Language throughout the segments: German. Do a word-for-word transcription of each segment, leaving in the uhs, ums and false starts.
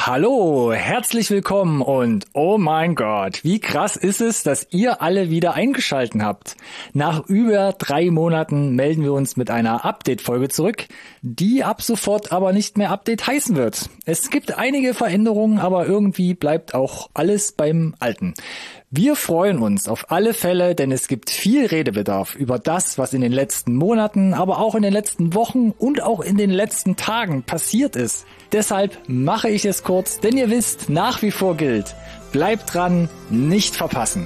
Hallo, herzlich willkommen und oh mein Gott, wie krass ist es, dass ihr alle wieder eingeschalten habt. Nach über drei Monaten melden wir uns mit einer Update-Folge zurück, die ab sofort aber nicht mehr Update heißen wird. Es gibt einige Veränderungen, aber irgendwie bleibt auch alles beim Alten. Wir freuen uns auf alle Fälle, denn es gibt viel Redebedarf über das, was in den letzten Monaten, aber auch in den letzten Wochen und auch in den letzten Tagen passiert ist. Deshalb mache ich es kurz, denn ihr wisst, nach wie vor gilt, bleibt dran, nicht verpassen.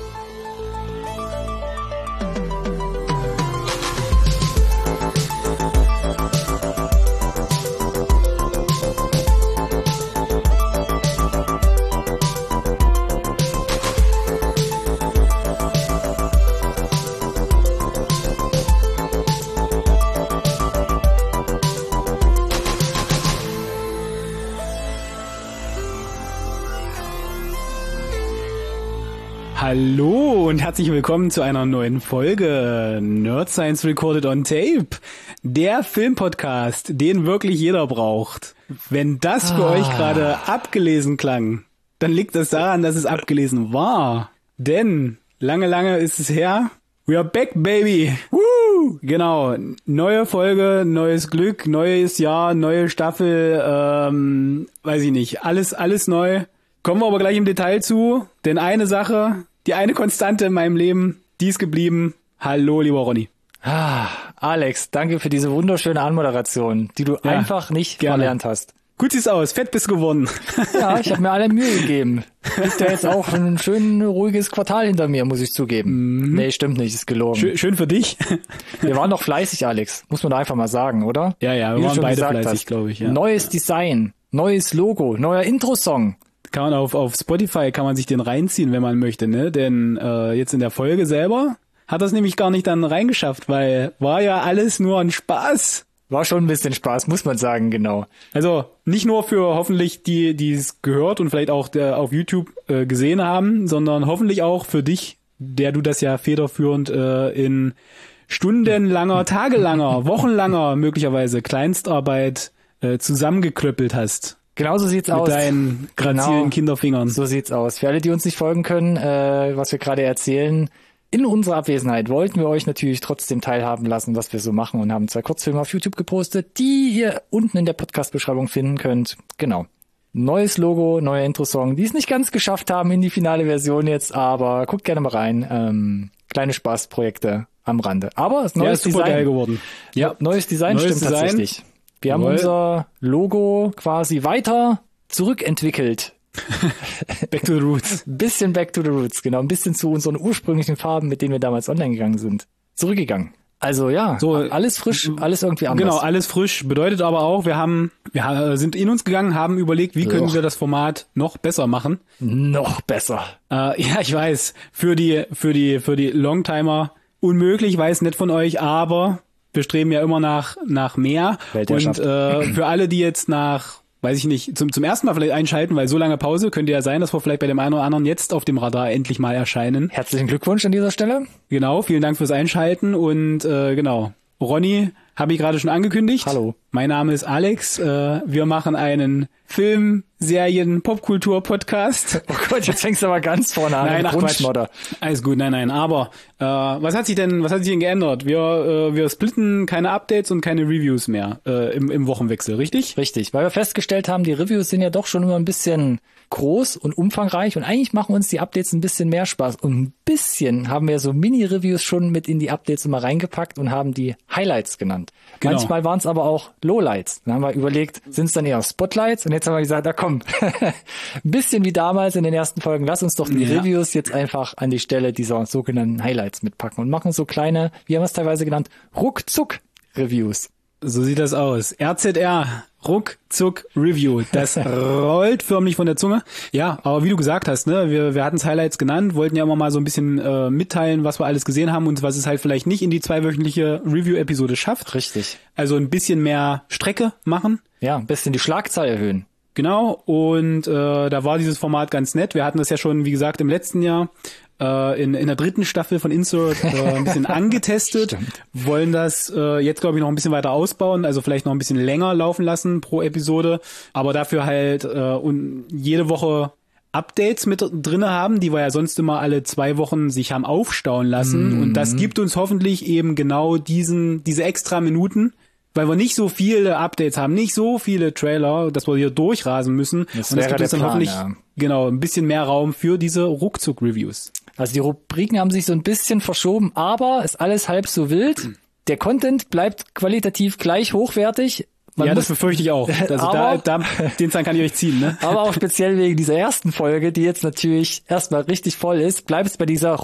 Hallo und herzlich willkommen zu einer neuen Folge Nerd Science Recorded on Tape, der Filmpodcast, den wirklich jeder braucht. Wenn das für ah. euch gerade abgelesen klang, dann liegt das daran, dass es abgelesen war. Denn lange, lange ist es her. We are back, baby! Woo! Genau, neue Folge, neues Glück, neues Jahr, neue Staffel, ähm, weiß ich nicht, alles, alles neu. Kommen wir aber gleich im Detail zu, denn eine Sache, die eine Konstante in meinem Leben, die ist geblieben. Hallo, lieber Ronny. Ah, Alex, danke für diese wunderschöne Anmoderation, die du ja, einfach nicht gerne. verlernt hast. Gut sieht's aus, fett bist geworden. Ja, ich habe mir alle Mühe gegeben. Ist ja jetzt auch ein schön ruhiges Quartal hinter mir, muss ich zugeben. Mhm. Nee, stimmt nicht, ist gelogen. Schön, schön für dich. Wir waren doch fleißig, Alex, muss man da einfach mal sagen, oder? Ja, ja, wir Wie waren beide fleißig, glaube ich. Ja. Neues Design, neues Logo, neuer Intro-Song. Kann man auf, auf Spotify kann man sich den reinziehen, wenn man möchte, ne? Denn äh, jetzt in der Folge selber hat das nämlich gar nicht dann reingeschafft, weil war ja alles nur ein Spaß. War schon ein bisschen Spaß, muss man sagen, genau. Also nicht nur für hoffentlich die, die es gehört und vielleicht auch der auf YouTube äh, gesehen haben, sondern hoffentlich auch für dich, der du das ja federführend äh, in stundenlanger, tagelanger, wochenlanger möglicherweise Kleinstarbeit äh, zusammengeklöppelt hast. Genau so sieht's aus. Mit deinen grazilen genau, Kinderfingern. So sieht's aus. Für alle, die uns nicht folgen können, äh, was wir gerade erzählen, in unserer Abwesenheit wollten wir euch natürlich trotzdem teilhaben lassen, was wir so machen und haben zwei Kurzfilme auf YouTube gepostet, die ihr unten in der Podcast-Beschreibung finden könnt. Genau. Neues Logo, neuer Intro-Song, die es nicht ganz geschafft haben in die finale Version jetzt, aber guckt gerne mal rein. Ähm, kleine Spaßprojekte am Rande. Aber das neues ja, ist super Design. geil geworden. Ja, neues Design neues stimmt Design. tatsächlich. Wir haben Jawohl. unser Logo quasi weiter zurückentwickelt. Back to the roots. Bisschen back to the roots, genau. Ein bisschen zu unseren ursprünglichen Farben, mit denen wir damals online gegangen sind. Zurückgegangen. Also ja, so, alles frisch, alles irgendwie anders. Genau, alles frisch. Bedeutet aber auch, wir haben, wir sind in uns gegangen, haben überlegt, wie Loch. können wir das Format noch besser machen. Noch besser. Äh, ja, ich weiß, für die, für die, für die Longtimer unmöglich, weiß nicht von euch, aber wir streben ja immer nach nach mehr und äh, für alle, die jetzt nach, weiß ich nicht, zum zum ersten Mal vielleicht einschalten, weil so lange Pause könnte ja sein, dass wir vielleicht bei dem einen oder anderen jetzt auf dem Radar endlich mal erscheinen. Herzlichen Glückwunsch an dieser Stelle. Genau, vielen Dank fürs Einschalten und äh, genau, Ronny habe ich gerade schon angekündigt. Hallo. Mein Name ist Alex. Äh, wir machen einen Film, Serien, Popkultur-Podcast. Oh Gott, jetzt fängst du aber ganz vorne an. Nein, ach Quatsch. Alles gut, nein, nein. Aber äh, was hat sich denn, was hat sich denn geändert? Wir, äh, wir splitten keine Updates und keine Reviews mehr äh, im, im Wochenwechsel, richtig? Richtig, weil wir festgestellt haben, die Reviews sind ja doch schon immer ein bisschen groß und umfangreich und eigentlich machen uns die Updates ein bisschen mehr Spaß. Und ein bisschen haben wir so Mini-Reviews schon mit in die Updates immer reingepackt und haben die Highlights genannt. Genau. Manchmal waren es aber auch Lowlights. Dann haben wir überlegt, sind es dann eher Spotlights? Und jetzt haben wir gesagt, na komm, ein bisschen wie damals in den ersten Folgen, lass uns doch die ja. Reviews jetzt einfach an die Stelle dieser sogenannten Highlights mitpacken und machen so kleine, wie haben wir es teilweise genannt, Ruckzuck-Reviews. So sieht das aus. R Z R, Ruckzuck Review. Das rollt förmlich von der Zunge. Ja, aber wie du gesagt hast, ne, wir, wir hatten es Highlights genannt, wollten ja immer mal so ein bisschen äh, mitteilen, was wir alles gesehen haben und was es halt vielleicht nicht in die zweiwöchentliche Review-Episode schafft. Richtig. Also ein bisschen mehr Strecke machen. Ja, ein bisschen die Schlagzahl erhöhen. Genau, und äh, da war dieses Format ganz nett. Wir hatten das ja schon, wie gesagt, im letzten Jahr äh, in, in der dritten Staffel von Insert äh, ein bisschen angetestet, Stimmt. wollen das äh, jetzt, glaube ich, noch ein bisschen weiter ausbauen, also vielleicht noch ein bisschen länger laufen lassen pro Episode, aber dafür halt äh, und jede Woche Updates mit drinne haben, die wir ja sonst immer alle zwei Wochen sich haben aufstauen lassen. Mm. Und das gibt uns hoffentlich eben genau diesen, diese extra Minuten, weil wir nicht so viele Updates haben, nicht so viele Trailer, dass wir hier durchrasen müssen. Das und das gibt uns dann Plan, hoffentlich ja. genau ein bisschen mehr Raum für diese Ruckzuck-Reviews. Also die Rubriken haben sich so ein bisschen verschoben, aber ist alles halb so wild. Der Content bleibt qualitativ gleich hochwertig. Man ja, muss, das befürchte ich auch. Also aber, da, da, den Zahn kann ich euch ziehen, ne? Aber auch speziell wegen dieser ersten Folge, die jetzt natürlich erstmal richtig voll ist, bleibt es bei dieser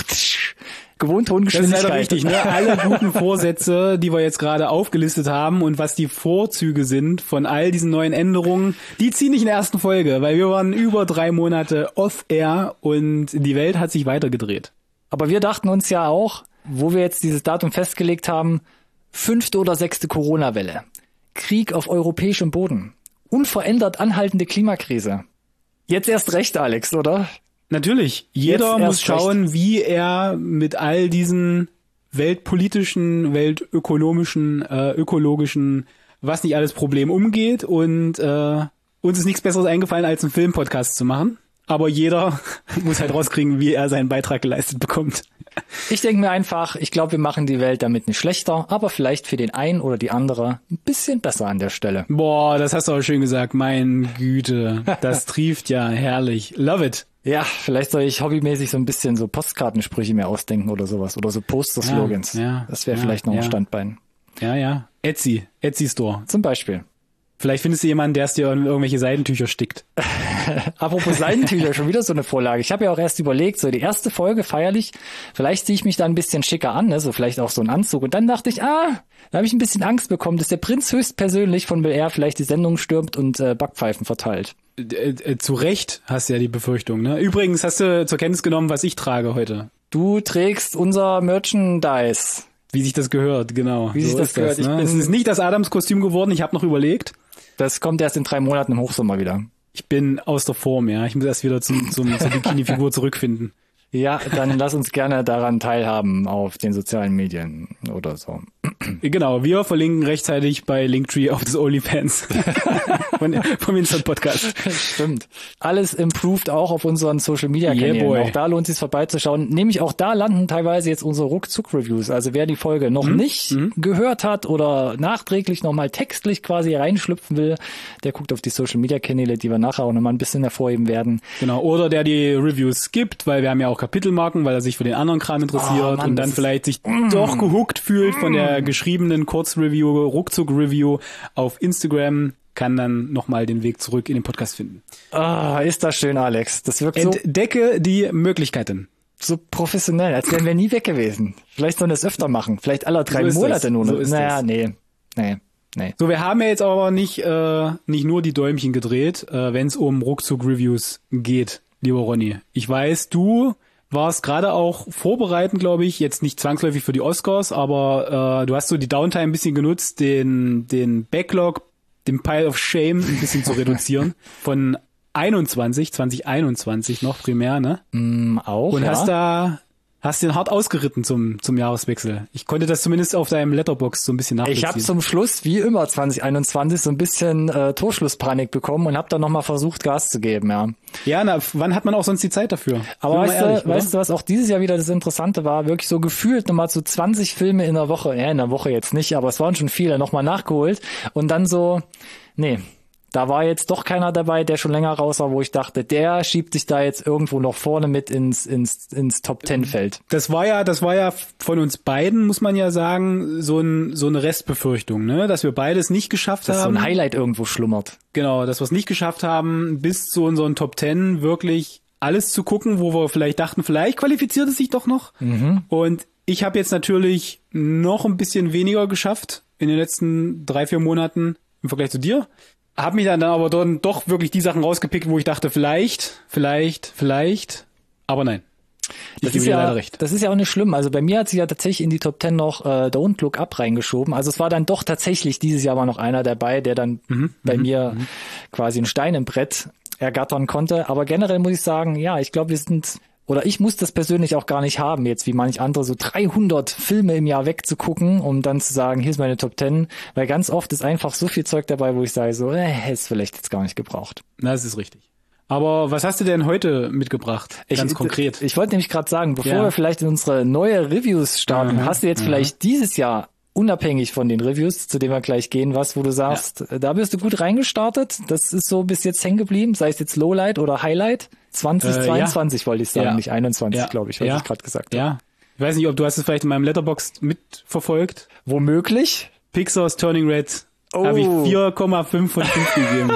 gewohnten hohen Geschwindigkeit. Das ist leider richtig, ne? Alle guten Vorsätze, die wir jetzt gerade aufgelistet haben und was die Vorzüge sind von all diesen neuen Änderungen, die ziehen nicht in der ersten Folge, weil wir waren über drei Monate off-air und die Welt hat sich weitergedreht. Aber wir dachten uns ja auch, wo wir jetzt dieses Datum festgelegt haben, fünfte oder sechste Corona-Welle. Krieg auf europäischem Boden. Unverändert anhaltende Klimakrise. Jetzt erst recht, Alex, oder? Natürlich. Jeder muss schauen, recht. wie er mit all diesen weltpolitischen, weltökonomischen, äh, ökologischen, was nicht alles Problem umgeht. Und äh, uns ist nichts Besseres eingefallen, als einen Filmpodcast zu machen. Aber jeder muss halt rauskriegen, wie er seinen Beitrag geleistet bekommt. Ich denke mir einfach, ich glaube, wir machen die Welt damit nicht schlechter, aber vielleicht für den einen oder die andere ein bisschen besser an der Stelle. Boah, das hast du auch schön gesagt. Mein Güte, das trieft ja herrlich. Love it. Ja, vielleicht soll ich hobbymäßig so ein bisschen so Postkartensprüche mir ausdenken oder sowas. Oder so Poster-Slogans. Ja, ja, das wäre ja, vielleicht noch ja. ein Standbein. Ja, ja. Etsy. Etsy Store. Zum Beispiel. Vielleicht findest du jemanden, der es dir in irgendwelche Seidentücher stickt. Apropos Seidentücher, schon wieder so eine Vorlage. Ich habe ja auch erst überlegt, so die erste Folge feierlich, vielleicht ziehe ich mich da ein bisschen schicker an, ne? So vielleicht auch so einen Anzug. Und dann dachte ich, ah, da habe ich ein bisschen Angst bekommen, dass der Prinz höchstpersönlich von Bel Air vielleicht die Sendung stürmt und äh, Backpfeifen verteilt. Äh, äh, zu Recht hast du ja die Befürchtung, ne? Übrigens hast du zur Kenntnis genommen, was ich trage heute. Du trägst unser Merchandise. Wie sich das gehört, genau. Wie so sich das gehört. Das, ne? Es ist nicht das Adams-Kostüm geworden, ich habe noch überlegt. Das kommt erst in drei Monaten im Hochsommer wieder. Ich bin aus der Form, ja. Ich muss erst wieder zum, zum, zur Bikini-Figur zurückfinden. Ja, dann lass uns gerne daran teilhaben auf den sozialen Medien oder so. Genau, wir verlinken rechtzeitig bei Linktree auf das OnlyFans von, vom Instant Podcast. Stimmt. Alles improved auch auf unseren Social Media Kanälen. Yeah, auch da lohnt es sich vorbeizuschauen. Nämlich auch da landen teilweise jetzt unsere Ruckzuck-Reviews. Also wer die Folge noch mhm. nicht mhm. gehört hat oder nachträglich nochmal textlich quasi reinschlüpfen will, der guckt auf die Social Media Kanäle, die wir nachher auch nochmal ein bisschen hervorheben werden. Genau, oder der die Reviews skippt, weil wir haben ja auch Kapitelmarken, weil er sich für den anderen Kram interessiert oh, Mann, und dann vielleicht sich mm, doch gehuckt fühlt mm. von der geschriebenen Kurzreview, Ruckzuck-Review auf Instagram, kann dann nochmal den Weg zurück in den Podcast finden. Ah, ist das schön, Alex. Das wirkt so... Entdecke die Möglichkeiten. So professionell, als wären wir nie weg gewesen. Vielleicht sollen wir das öfter machen. Vielleicht alle drei so Monate das. nur. So ist naja, das. nee, nee. Nee. So, wir haben ja jetzt aber nicht äh, nicht nur die Däumchen gedreht, äh, wenn es um Ruckzuck-Reviews geht, lieber Ronny. Ich weiß, du warst gerade auch vorbereitend, glaube ich, jetzt nicht zwangsläufig für die Oscars, aber äh, du hast so die Downtime ein bisschen genutzt, den den Backlog, den Pile of Shame ein bisschen zu reduzieren. Von einundzwanzig, zwanzig einundzwanzig noch primär, ne? Mm, auch, Und ja. hast da Hast den hart ausgeritten zum zum Jahreswechsel. Ich konnte das zumindest auf deinem Letterbox so ein bisschen nachvollziehen. Ich habe zum Schluss, wie immer zwanzig einundzwanzig, so ein bisschen äh, Torschlusspanik bekommen und habe dann nochmal versucht, Gas zu geben, ja. Ja, na, wann hat man auch sonst die Zeit dafür? Aber weißt, ehrlich, du, weißt du, was auch dieses Jahr wieder das Interessante war? Wirklich so gefühlt nochmal so zwanzig Filme in der Woche. Ja, in der Woche jetzt nicht, aber es waren schon viele, nochmal nachgeholt. Und dann so, nee. Da war jetzt doch keiner dabei, der schon länger raus war, wo ich dachte, der schiebt sich da jetzt irgendwo noch vorne mit ins ins ins Top Ten Feld. Das war ja, das war ja von uns beiden, muss man ja sagen, so ein so eine Restbefürchtung, ne, dass wir beides nicht geschafft dass haben. Dass so ein Highlight irgendwo schlummert. Genau, dass wir es nicht geschafft haben, bis zu unseren Top Ten wirklich alles zu gucken, wo wir vielleicht dachten, vielleicht qualifiziert es sich doch noch. Mhm. Und ich habe jetzt natürlich noch ein bisschen weniger geschafft in den letzten drei, vier Monaten im Vergleich zu dir. Hab mich dann aber dann doch wirklich die Sachen rausgepickt, wo ich dachte, vielleicht, vielleicht, vielleicht, aber nein. Ich das gebe ist dir ja, leider recht. Das ist ja auch nicht schlimm. Also bei mir hat sich ja tatsächlich in die Top Ten noch äh, Don't Look Up reingeschoben. Also es war dann doch tatsächlich dieses Jahr mal noch einer dabei, der dann mhm, bei mhm, mir mhm. quasi einen Stein im Brett ergattern konnte. Aber generell muss ich sagen, ja, ich glaube, wir sind oder ich muss das persönlich auch gar nicht haben, jetzt wie manch andere, so dreihundert Filme im Jahr wegzugucken, um dann zu sagen, hier ist meine Top Ten, weil ganz oft ist einfach so viel Zeug dabei, wo ich sage so, äh, hätte es vielleicht jetzt gar nicht gebraucht. Das ist richtig. Aber was hast du denn heute mitgebracht? Ganz ich, konkret. Ich wollte nämlich gerade sagen, bevor ja. wir vielleicht in unsere neue Reviews starten, mhm. hast du jetzt mhm. vielleicht dieses Jahr unabhängig von den Reviews, zu denen wir gleich gehen, was, wo du sagst, ja. da bist du gut reingestartet, das ist so bis jetzt hängen geblieben, sei es jetzt Lowlight oder Highlight, zwanzig zweiundzwanzig äh, ja. wollte ich sagen, ja. nicht einundzwanzig, ja. glaube ich, habe ja. ich gerade gesagt. Ja, ich weiß nicht, ob du hast es vielleicht in meinem Letterboxd mitverfolgt. Womöglich. Pixar's Turning Red oh. habe ich vier Komma fünf von fünf gegeben.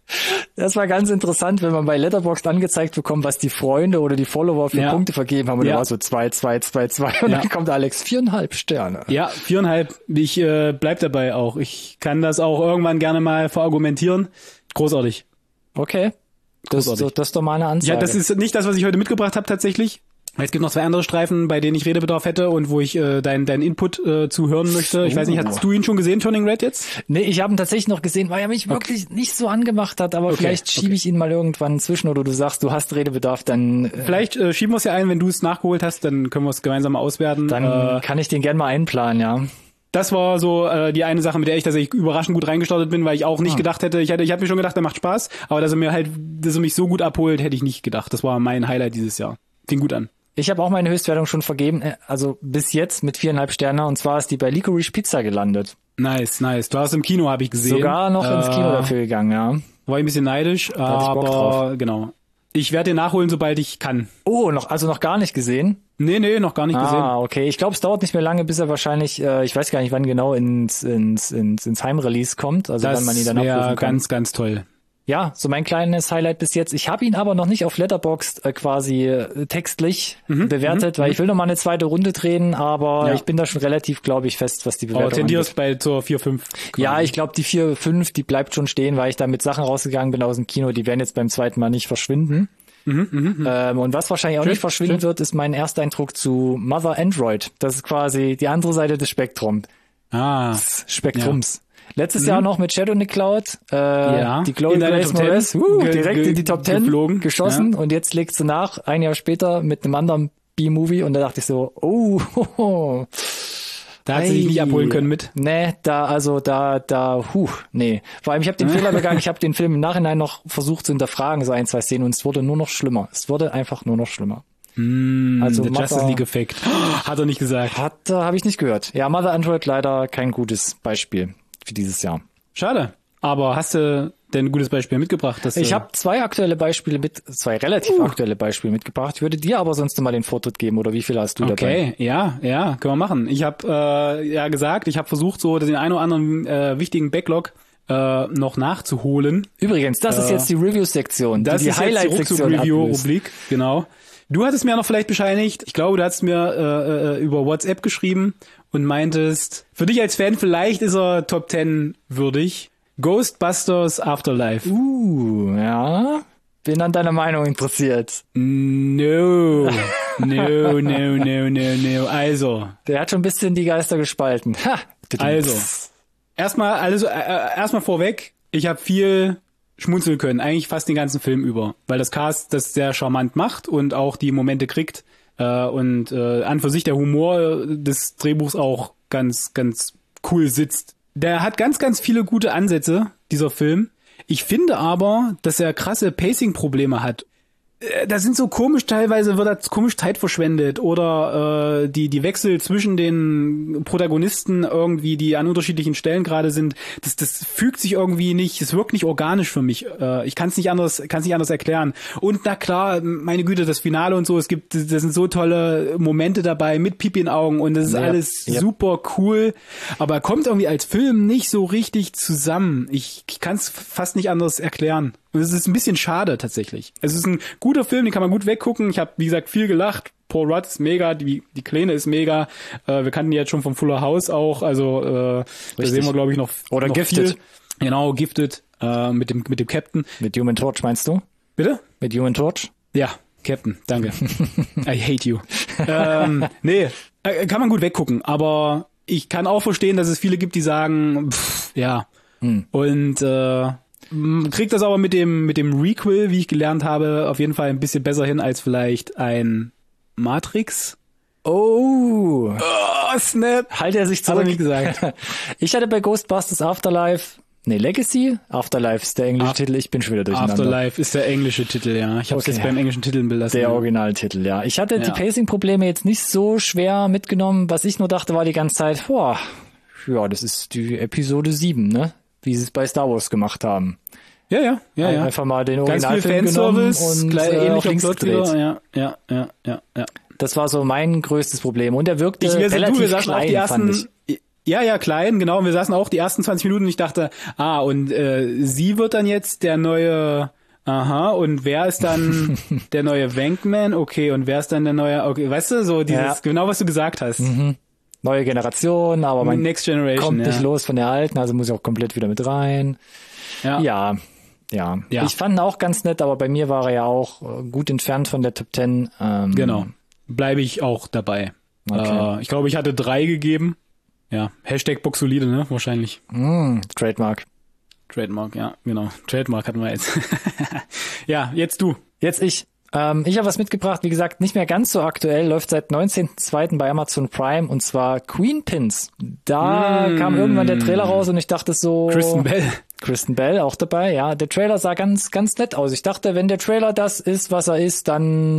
Das war ganz interessant, wenn man bei Letterboxd angezeigt bekommt, was die Freunde oder die Follower für ja. Punkte vergeben haben. Und ja. da war so zwei, zwei, zwei, zwei. Und ja. dann kommt Alex, viereinhalb Sterne. Ja, viereinhalb. Ich äh, bleib dabei auch. Ich kann das auch irgendwann gerne mal verargumentieren. Großartig. Okay. Das, Großartig. das ist doch mal eine Ansage. Ja, das ist nicht das, was ich heute mitgebracht habe tatsächlich. Es gibt noch zwei andere Streifen, bei denen ich Redebedarf hätte und wo ich äh, deinen dein Input äh, zuhören möchte. Ich uh. weiß nicht, hast du ihn schon gesehen, Turning Red jetzt? Nee, ich habe ihn tatsächlich noch gesehen, weil er mich okay. wirklich nicht so angemacht hat, aber okay. vielleicht schiebe okay. ich ihn mal irgendwann zwischen oder du sagst, du hast Redebedarf, dann... Äh, vielleicht äh, schieben wir es ja ein, wenn du es nachgeholt hast, dann können wir es gemeinsam mal auswerten. Dann äh, kann ich den gern mal einplanen, ja. Das war so äh, die eine Sache, mit der ich tatsächlich überraschend gut reingestartet bin, weil ich auch nicht ah. gedacht hätte, ich hätte, ich habe mir schon gedacht, der macht Spaß, aber dass er mir halt, dass er mich so gut abholt, hätte ich nicht gedacht. Das war mein Highlight dieses Jahr. Fing gut an. Ich habe auch meine Höchstwertung schon vergeben, also bis jetzt mit viereinhalb Sterne, und zwar ist die bei Licorice Pizza gelandet. Nice, nice. Du warst im Kino, habe ich gesehen. Sogar noch äh, ins Kino dafür gegangen, ja. War ich ein bisschen neidisch, aber genau. Ich werde den nachholen, sobald ich kann. Oh, noch also noch gar nicht gesehen? Nee, nee, noch gar nicht ah, gesehen. Ah, okay. Ich glaube, es dauert nicht mehr lange, bis er wahrscheinlich, äh, ich weiß gar nicht, wann genau ins ins ins, ins Heimrelease kommt, also das wann man ihn dann abrufen kann. Ganz, ganz toll. Ja, so mein kleines Highlight bis jetzt. Ich habe ihn aber noch nicht auf Letterboxd äh, quasi äh, textlich mhm, bewertet, mhm, weil ich will noch mal eine zweite Runde drehen, aber ja. ich bin da schon relativ, glaube ich, fest, was die Bewertung angeht. Aber tendierst bei zur vier, fünf? Quasi. Ja, ich glaube, die vier, fünf, die bleibt schon stehen, weil ich da mit Sachen rausgegangen bin aus dem Kino, die werden jetzt beim zweiten Mal nicht verschwinden. Mhm, mh, ähm, und was wahrscheinlich auch schön, nicht verschwinden schön. wird, ist mein Ersteindruck zu Mother Android. Das ist quasi die andere Seite des Spektrums. Ah. Des Spektrums. Ja. Letztes mhm. Jahr noch mit Shadow in the Cloud, äh, ja. die Chloe Grace Moretz, uh, direkt in die Top Ten geflogen. geschossen ja. und jetzt legst sie nach, ein Jahr später mit einem anderen B-Movie und da dachte ich so, oh, ho, ho. Da hat hey. sie dich nicht abholen können mit? Nee, da, also da, da, huh, nee. Vor allem, ich habe den Fehler begangen, ich habe den Film im Nachhinein noch versucht zu hinterfragen, so ein, zwei Szenen, und es wurde nur noch schlimmer. Es wurde einfach nur noch schlimmer. Mm, also der Justice League Effekt. Hat er nicht gesagt. Hat, äh, habe ich nicht gehört. Ja, Mother Android leider kein gutes Beispiel für dieses Jahr. Schade. Aber hast du denn ein gutes Beispiel mitgebracht? Dass ich habe zwei aktuelle Beispiele mit, zwei relativ uh. aktuelle Beispiele mitgebracht. Ich würde dir aber sonst mal den Vortritt geben, oder wie viele hast du okay. dabei? Okay, ja, ja, können wir machen. Ich habe äh, ja gesagt, ich habe versucht, so den einen oder anderen äh, wichtigen Backlog äh, noch nachzuholen. Übrigens, das äh, ist jetzt die Review-Sektion. Das die ist die Highlight-Sektion. Die Review-Rubrik, genau. Du hattest mir noch vielleicht bescheinigt, ich glaube, du hast mir äh, über WhatsApp geschrieben und meintest, für dich als Fan vielleicht ist er Top Ten würdig. Ghostbusters Afterlife. Uh, ja. Bin an deiner Meinung interessiert. No. No, no, no, no, no. Also. Der hat schon ein bisschen die Geister gespalten. Ha. Also. Erstmal, also, äh, erstmal vorweg, ich habe viel schmunzeln können, eigentlich fast den ganzen Film über, weil das Cast das sehr charmant macht und auch die Momente kriegt äh, und äh, an für sich der Humor des Drehbuchs auch ganz, ganz cool sitzt. Der hat ganz, ganz viele gute Ansätze, dieser Film. Ich finde aber, dass er krasse Pacing-Probleme hat. Da sind so komisch, teilweise wird da komisch Zeit verschwendet oder äh, die die Wechsel zwischen den Protagonisten irgendwie, die an unterschiedlichen Stellen gerade sind, das das fügt sich irgendwie nicht, es wirkt nicht organisch für mich. Äh, ich kann es nicht anders, kann es nicht anders erklären. Und na klar, meine Güte, das Finale und so, es gibt, das sind so tolle Momente dabei mit Pipi in Augen und das ist ja, alles ja. super cool, aber er kommt irgendwie als Film nicht so richtig zusammen. Ich, ich kann es fast nicht anders erklären. Und es ist ein bisschen schade tatsächlich. Es ist ein guter Film, den kann man gut weggucken. Ich habe, wie gesagt, viel gelacht. Paul Rudd ist mega, die die Kleine ist mega. Äh, wir kannten die jetzt schon vom Fuller House auch. Also äh, da sehen wir, glaube ich, noch Oder noch Gifted. Viel. Genau, Gifted äh, mit dem mit dem Captain. Mit Human Torch meinst du? Bitte? Mit Human Torch? Ja, Captain, danke. I hate you. ähm, nee, äh, kann man gut weggucken. Aber ich kann auch verstehen, dass es viele gibt, die sagen, pff, ja. Hm. Und äh, Kriegt das aber mit dem mit dem Requel, wie ich gelernt habe, auf jeden Fall ein bisschen besser hin als vielleicht ein Matrix. Oh. Oh, Snap. Halt er sich zurück. Hat er nicht gesagt. Ich hatte bei Ghostbusters Afterlife, nee, Legacy? Afterlife ist der englische Af- Titel, ich bin schon wieder durcheinander. Afterlife ist der englische Titel, ja. Ich habe es Okay. jetzt beim englischen Titel belassen. Der Originaltitel, ja. Ich hatte Ja. die Pacing-Probleme jetzt nicht so schwer mitgenommen. Was ich nur dachte, war die ganze Zeit, boah, ja, das ist die Episode sieben, ne? Wie sie es bei Star Wars gemacht haben. Ja, ja, ja, ja. Einfach mal den Ganz viel Originalfilm genommen Fanservice, und gleich äh, auf ähnlicher links Plot gedreht. wieder. Ja, ja, ja, ja, ja. Das war so mein größtes Problem. Und er wirkte Ich, wir, relativ du, wir saßen klein, auch die fand ich. ersten, ja, ja, klein, genau. Und wir saßen auch die ersten zwanzig Minuten und ich dachte, ah, und äh, sie wird dann jetzt der neue, aha, und wer ist dann der neue Wankman? Okay, und wer ist dann der neue, okay, weißt du, so dieses, Ja. genau was du gesagt hast. Mhm. Neue Generation, aber man Next Generation, kommt ja. nicht los von der alten, also muss ich auch komplett wieder mit rein. Ja. Ja, ja. Ja. Ich fand ihn auch ganz nett, aber bei mir war er ja auch äh, gut entfernt von der Top Ten. Ähm, Genau. Bleibe ich auch dabei. Okay. Äh, ich glaube, ich hatte drei gegeben. Ja. Hashtag Boxolide, ne? Wahrscheinlich. Mh, Trademark. Trademark, ja, genau. Trademark hatten wir jetzt. Ja, jetzt du. Jetzt ich. Ähm, ich habe was mitgebracht, wie gesagt, nicht mehr ganz so aktuell, läuft seit neunzehnten zweiten bei Amazon Prime und zwar Queen Pins. Da Mm. kam irgendwann der Trailer raus und ich dachte so... Kristen Bell. Kristen Bell auch dabei, ja. Der Trailer sah ganz, ganz nett aus. Ich dachte, wenn der Trailer das ist, was er ist,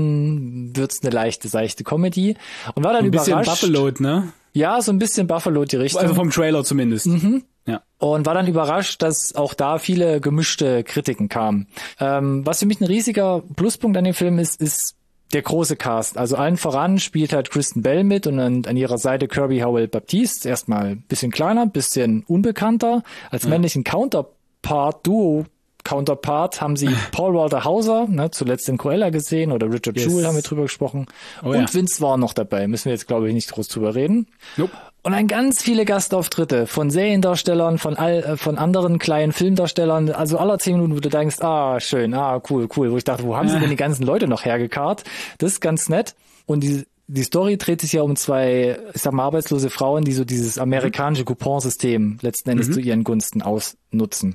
dann wird's eine leichte, seichte Comedy. Und war dann Ein bisschen überrascht. Buffalo, ne? Ja, so ein bisschen Buffalo die Richtung. Also vom Trailer zumindest. Mhm. Ja. Und war dann überrascht, dass auch da viele gemischte Kritiken kamen. Ähm, was für mich ein riesiger Pluspunkt an dem Film ist, ist der große Cast. Also allen voran spielt halt Kristen Bell mit und an, an ihrer Seite Kirby Howell-Baptiste. Erstmal ein bisschen kleiner, bisschen unbekannter. Als Ja. männlichen Counterpart, Duo Counterpart haben sie Paul Walter Hauser, ne, zuletzt in Cruella gesehen, oder Richard Yes. Jewell haben wir drüber gesprochen. Oh und ja. Vince Vaughn noch dabei. Müssen wir jetzt, glaube ich, nicht groß drüber reden. Nope. Und dann ganz viele Gastauftritte von Seriendarstellern, von all, äh, von anderen kleinen Filmdarstellern, also aller zehn Minuten, wo du denkst, ah, schön, ah, cool, cool, wo ich dachte, wo haben sie denn die ganzen Leute noch hergekarrt? Das ist ganz nett. Und die, die Story dreht sich ja um zwei, ich sag mal, arbeitslose Frauen, die so dieses amerikanische Couponsystem letzten Endes Mhm. zu ihren Gunsten ausnutzen.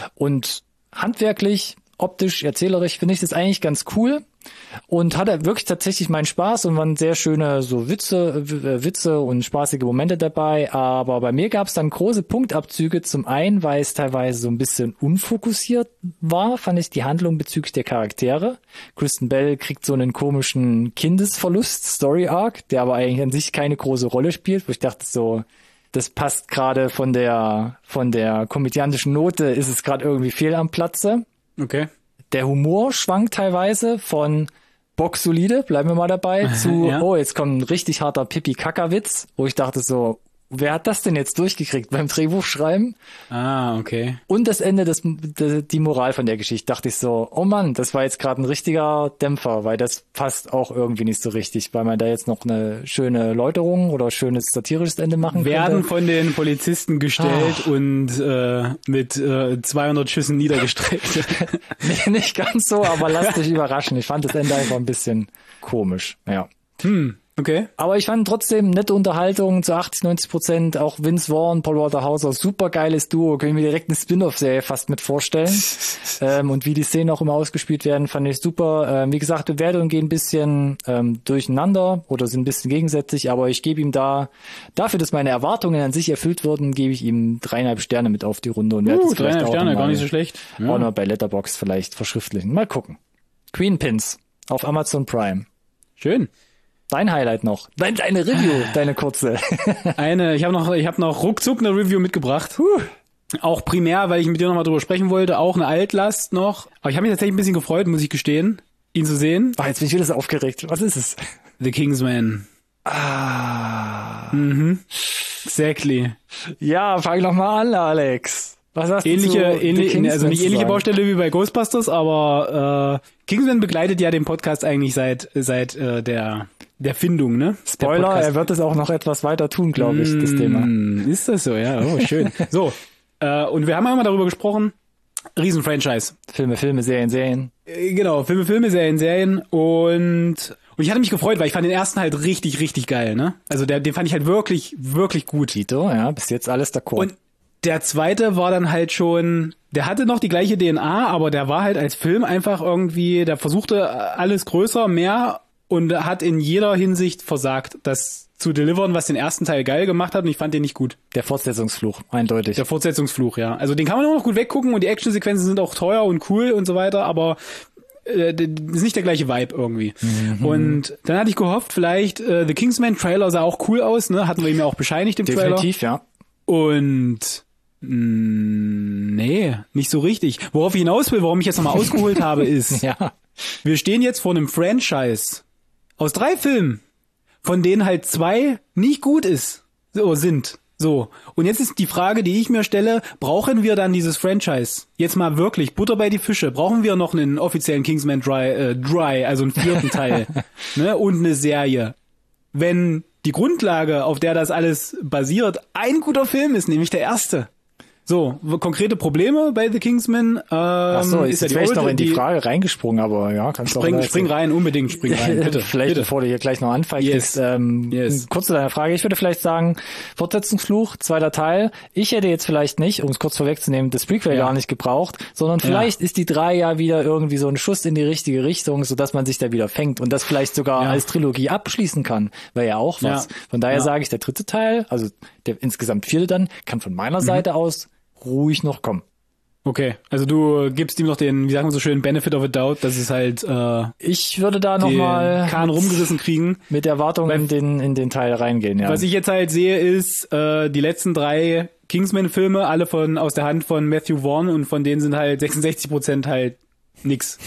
Und handwerklich, optisch, erzählerisch finde ich das eigentlich ganz cool. Und hatte wirklich tatsächlich meinen Spaß und waren sehr schöne so Witze, äh, Witze und spaßige Momente dabei. Aber bei mir gab es dann große Punktabzüge. Zum einen, weil es teilweise so ein bisschen unfokussiert war, fand ich die Handlung bezüglich der Charaktere. Kristen Bell kriegt so einen komischen Kindesverlust, Story Arc, der aber eigentlich an sich keine große Rolle spielt, wo ich dachte so, das passt gerade von der von der komödiantischen Note, ist es gerade irgendwie fehl am Platze. Okay. Der Humor schwankt teilweise von boxsolide, bleiben wir mal dabei, zu, Ja. oh, jetzt kommt ein richtig harter Pipi-Kaka-Witz, wo ich dachte so, wer hat das denn jetzt durchgekriegt beim Drehbuchschreiben? Ah, okay. Und das Ende, des, de, die Moral von der Geschichte, dachte ich so, oh Mann, das war jetzt gerade ein richtiger Dämpfer, weil das passt auch irgendwie nicht so richtig, weil man da jetzt noch eine schöne Läuterung oder schönes satirisches Ende machen Werden könnte. von den Polizisten gestellt Ah. und äh, mit äh, zweihundert Schüssen niedergestreckt. Nee, nicht ganz so, aber lasst euch überraschen. Ich fand das Ende einfach ein bisschen komisch, ja. Hm, okay. Aber ich fand trotzdem nette Unterhaltung zu achtzig, neunzig Prozent. Auch Vince Vaughn, Paul Walter Hauser, super geiles Duo. Können wir direkt eine Spin-off-Serie fast mit vorstellen. ähm, und wie die Szenen auch immer ausgespielt werden, fand ich super. Ähm, wie gesagt, Bewertungen gehen ein bisschen ähm, durcheinander oder sind ein bisschen gegensätzlich, aber ich gebe ihm da, dafür, dass meine Erwartungen an sich erfüllt wurden, gebe ich ihm dreieinhalb Sterne mit auf die Runde und werde Uh, es vielleicht dreieinhalb auch Sterne, noch gar mal- nicht so schlecht. Ja. auch noch bei Letterboxd vielleicht verschriftlichen. Mal gucken. Queen Pins auf Amazon Prime. Schön. Dein Highlight noch. Dein, deine Review, deine kurze. Eine, ich habe noch, ich habe noch ruckzuck eine Review mitgebracht. Auch primär, weil ich mit dir nochmal drüber sprechen wollte, auch eine Altlast noch. Aber ich habe mich tatsächlich ein bisschen gefreut, muss ich gestehen, ihn zu sehen. Ach, jetzt bin ich wieder so aufgeregt. Was ist es? The Kingsman. Ah. Mhm. Exactly. Ja, fang doch mal an, Alex. Was hast Ähnliche, du zu The ähnliche, Kingsman also nicht zu ähnliche sagen? Baustelle wie bei Ghostbusters, aber äh, Kingsman begleitet ja den Podcast eigentlich seit seit äh, der der Findung, ne? Der Spoiler, Podcast. er wird es auch noch etwas weiter tun, glaube ich, das Mm, Thema. Ist das so, ja, oh, schön. So, äh, und wir haben ja immer darüber gesprochen, Riesenfranchise. Filme, Filme, Serien, Serien. Äh, Genau, Filme, Filme, Serien, Serien und und ich hatte mich gefreut, weil ich fand den ersten halt richtig, richtig geil, ne? Also der, den fand ich halt wirklich, wirklich gut. Tito, ja, bis jetzt alles d'accord. Und der zweite war dann halt schon, der hatte noch die gleiche D N A, aber der war halt als Film einfach irgendwie, der versuchte alles größer, mehr und hat in jeder Hinsicht versagt, das zu delivern, was den ersten Teil geil gemacht hat, und ich fand den nicht gut. Der Fortsetzungsfluch, eindeutig. Der Fortsetzungsfluch, ja. Also den kann man immer noch gut weggucken und die Actionsequenzen sind auch teuer und cool und so weiter, aber äh, das ist nicht der gleiche Vibe irgendwie. Mhm. Und dann hatte ich gehofft, vielleicht äh, The Kingsman Trailer sah auch cool aus, ne? Hatten wir ihm ja auch bescheinigt im Trailer. Definitiv, ja. Und mh, nee, nicht so richtig. Worauf ich hinaus will, warum ich jetzt nochmal ausgeholt habe, ist, ja. wir stehen jetzt vor einem Franchise aus drei Filmen, von denen halt zwei nicht gut ist, so sind. So. Und jetzt ist die Frage, die ich mir stelle, brauchen wir dann dieses Franchise? Jetzt mal wirklich, Butter bei die Fische. Brauchen wir noch einen offiziellen Kingsman Dry, äh, Dry, also einen vierten Teil, ne, und eine Serie? Wenn die Grundlage, auf der das alles basiert, ein guter Film ist, nämlich der erste. So, konkrete Probleme bei The Kingsman. Ähm, Ach so, ist jetzt vielleicht noch in die, die Frage reingesprungen, aber ja, kannst du auch. Spring, spring rein, unbedingt spring rein, bitte. Vielleicht, bitte. Bevor du hier gleich noch anfängst, yes. ähm, yes. kurz zu deiner Frage. Ich würde vielleicht sagen, Fortsetzungsfluch, zweiter Teil. Ich hätte jetzt vielleicht nicht, um es kurz vorwegzunehmen, das Prequel ja. gar nicht gebraucht, sondern vielleicht ja. ist die drei ja wieder irgendwie so ein Schuss in die richtige Richtung, sodass man sich da wieder fängt und das vielleicht sogar ja. als Trilogie abschließen kann. Wäre ja auch was. Ja. Von daher ja. sage ich, der dritte Teil, also der insgesamt vierte dann, kann von meiner mhm. Seite aus ruhig noch kommen. Okay, also du gibst ihm noch den, wie sagen wir so schön, Benefit of a Doubt, dass es halt äh, ich würde da nochmal Kahn rumgerissen kriegen. Mit Erwartungen in den, in den Teil reingehen, ja. Was ich jetzt halt sehe, ist äh, die letzten drei Kingsman-Filme, alle von aus der Hand von Matthew Vaughn, und von denen sind halt sechsundsechzig Prozent halt nix.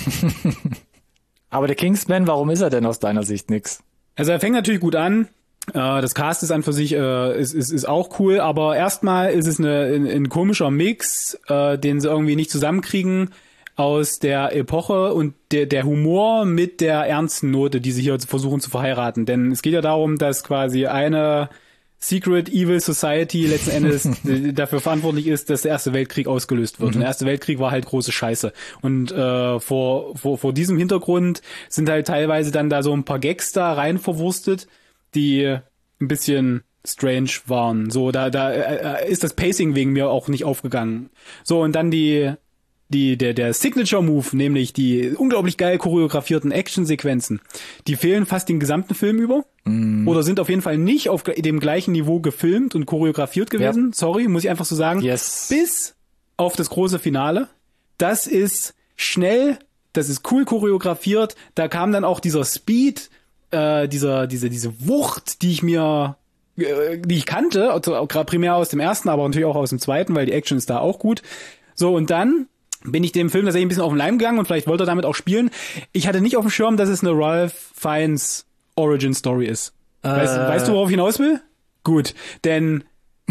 Aber der Kingsman, warum ist er denn aus deiner Sicht nix? Also er fängt natürlich gut an. Das Cast ist an für sich äh, ist, ist, ist auch cool, aber erstmal ist es eine, ein, ein komischer Mix, äh, den sie irgendwie nicht zusammenkriegen aus der Epoche und der, der Humor mit der ernsten Note, die sie hier versuchen zu verheiraten. Denn es geht ja darum, dass quasi eine Secret Evil Society letzten Endes dafür verantwortlich ist, dass der Erste Weltkrieg ausgelöst wird. Mhm. Und der Erste Weltkrieg war halt große Scheiße. Und äh, vor, vor, vor diesem Hintergrund sind halt teilweise dann da so ein paar Gags da rein verwurstet, die ein bisschen strange waren. So, da da äh, ist das Pacing wegen mir auch nicht aufgegangen. So, und dann die die der der Signature Move, nämlich die unglaublich geil choreografierten Actionsequenzen. Die fehlen fast den gesamten Film über mm. oder sind auf jeden Fall nicht auf dem gleichen Niveau gefilmt und choreografiert gewesen. Ja. Sorry, muss ich einfach so sagen. Yes. Bis auf das große Finale. Das ist schnell, das ist cool choreografiert. Da kam dann auch dieser Speed, Äh, dieser, diese, diese Wucht, die ich mir, äh, die ich kannte, also gerade primär aus dem ersten, aber natürlich auch aus dem zweiten, weil die Action ist da auch gut. So, und dann bin ich dem Film tatsächlich ein bisschen auf den Leim gegangen und vielleicht wollte er damit auch spielen. Ich hatte nicht auf dem Schirm, dass es eine Ralph Fiennes Origin Story ist. Äh. Weißt, weißt du, worauf ich hinaus will? Gut, denn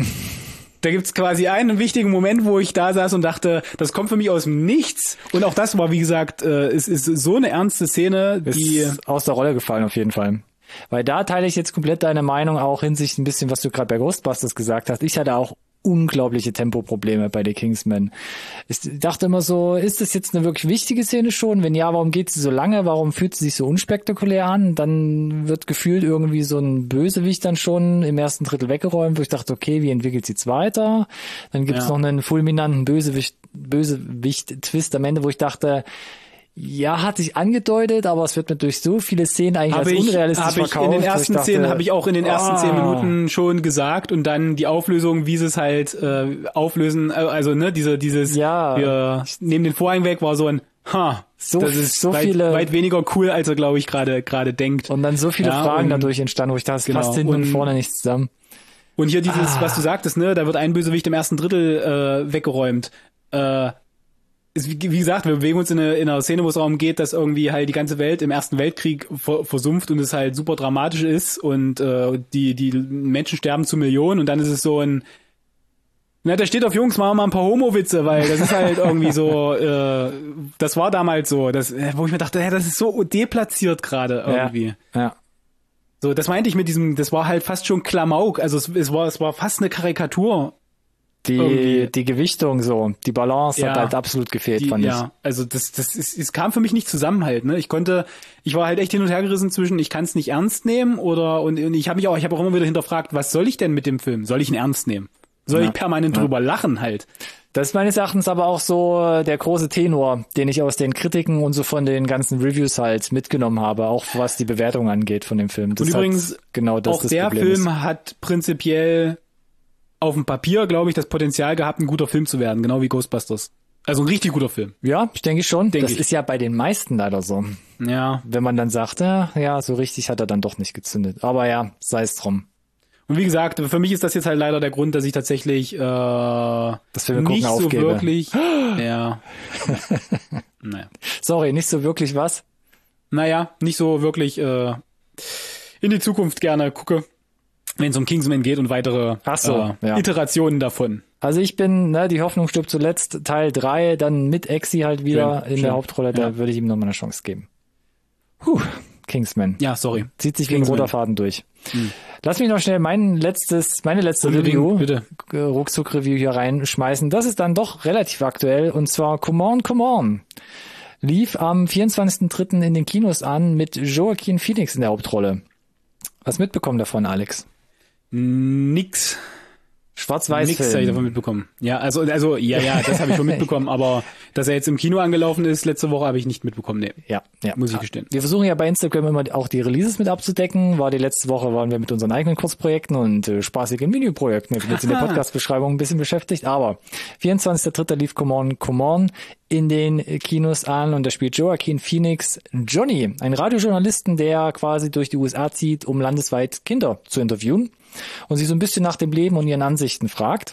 da gibt's quasi einen wichtigen Moment, wo ich da saß und dachte, das kommt für mich aus dem Nichts. Und auch das war, wie gesagt, äh, es ist so eine ernste Szene, die ist aus der Rolle gefallen auf jeden Fall. Weil da teile ich jetzt komplett deine Meinung auch hinsichtlich ein bisschen, was du gerade bei Ghostbusters gesagt hast. Ich hatte auch unglaubliche Tempoprobleme bei The Kingsman. Ich dachte immer so, ist das jetzt eine wirklich wichtige Szene schon? Wenn ja, warum geht sie so lange? Warum fühlt sie sich so unspektakulär an? Dann wird gefühlt irgendwie so ein Bösewicht dann schon im ersten Drittel weggeräumt, wo ich dachte, okay, wie entwickelt sie's weiter? Dann gibt's ja. noch einen fulminanten Bösewicht, Bösewicht-Twist am Ende, wo ich dachte, ja, hat sich angedeutet, aber es wird mir durch so viele Szenen eigentlich hab als ich, unrealistisch hab verkauft. In den ersten dachte, Szenen habe ich auch in den ersten zehn ah. Minuten schon gesagt, und dann die Auflösung, wie sie es halt äh, auflösen, also ne, diese dieses ja. wir nehmen den Vorhang weg, war so ein ha, so, das ist so weit, viele weit weniger cool, als er glaube ich gerade gerade denkt. Und dann so viele ja, Fragen und, dadurch entstanden, wo ich dachte, es genau, passt hinten und, und vorne nicht zusammen. Und hier dieses, ah. was du sagtest, ne, da wird ein Bösewicht im ersten Drittel äh, weggeräumt. Äh, Ist, wie gesagt, wir bewegen uns in, eine, in einer Szene, wo es darum geht, dass irgendwie halt die ganze Welt im Ersten Weltkrieg ver, versumpft und es halt super dramatisch ist und äh, die die Menschen sterben zu Millionen, und dann ist es so ein, na, da steht auf Jungs, machen wir mal ein paar Homo-Witze, weil das ist halt irgendwie so, äh, das war damals so, das, wo ich mir dachte, ja, das ist so deplatziert gerade irgendwie. Ja, ja. So, das meinte ich mit diesem, das war halt fast schon Klamauk, also es, es war es war fast eine Karikatur. Die, irgendwie. die Gewichtung so, die Balance ja, hat halt absolut gefehlt, die, fand ich. Ja, also das, das ist, es kam für mich nicht zusammen halt, ne? Ich konnte, ich war halt echt hin und her gerissen zwischen, ich kann es nicht ernst nehmen oder, und, und ich habe mich auch, ich habe auch immer wieder hinterfragt, was soll ich denn mit dem Film? Soll ich ihn ernst nehmen? soll ja. ich permanent ja. drüber lachen halt. Das ist meines Erachtens aber auch so der große Tenor, den ich aus den Kritiken und so von den ganzen Reviews halt mitgenommen habe, auch was die Bewertung angeht von dem Film. Das und übrigens, genau das auch das der Problem Film ist. hat prinzipiell auf dem Papier, glaube ich, das Potenzial gehabt, ein guter Film zu werden, genau wie Ghostbusters. Also ein richtig guter Film. Ja, ich denke schon. Denk das ich. ist ja bei den meisten leider so. Ja. Wenn man dann sagt, ja, ja, so richtig hat er dann doch nicht gezündet. Aber ja, sei es drum. Und wie gesagt, für mich ist das jetzt halt leider der Grund, dass ich tatsächlich äh, Das Filme gucken nicht so aufgebe. wirklich, ja, naja. Sorry, nicht so wirklich was? naja, nicht so wirklich äh, in die Zukunft gerne gucke, wenn es um Kingsman geht und weitere Ach so, äh, ja. Iterationen davon. Also ich bin, ne, die Hoffnung stirbt zuletzt, Teil drei, dann mit Exi halt wieder Schön, in schön. der Hauptrolle, da Ja. würde ich ihm nochmal eine Chance geben. Puh, Kingsman. Ja, sorry. Zieht sich wie ein Kingsman. roter Faden durch. Hm. Lass mich noch schnell mein letztes, meine letzte Unbedingt, Review, bitte. äh, Ruckzuck-Review hier reinschmeißen. Das ist dann doch relativ aktuell und zwar Come On, Come On. Lief am vierundzwanzigsten dritten in den Kinos an mit Joaquin Phoenix in der Hauptrolle. Was mitbekommen davon, Alex? Nix. Schwarz-Weiß-Film. Nix habe ich davon mitbekommen. Ja, also, also, ja, ja, das habe ich schon mitbekommen, aber dass er jetzt im Kino angelaufen ist, letzte Woche habe ich nicht mitbekommen, nee. Ja, ja. Muss ich gestehen. Wir versuchen ja bei Instagram immer auch die Releases mit abzudecken. War die letzte Woche waren wir mit unseren eigenen Kurzprojekten und äh, spaßigen Videoprojekten jetzt in der Podcast-Beschreibung ein bisschen beschäftigt. Aber vierundzwanzigsten dritten lief Come On, Come On in den Kinos an und da spielt Joaquin Phoenix Johnny, ein Radiojournalisten, der quasi durch die U S A zieht, um landesweit Kinder zu interviewen und sich so ein bisschen nach dem Leben und ihren Ansichten fragt.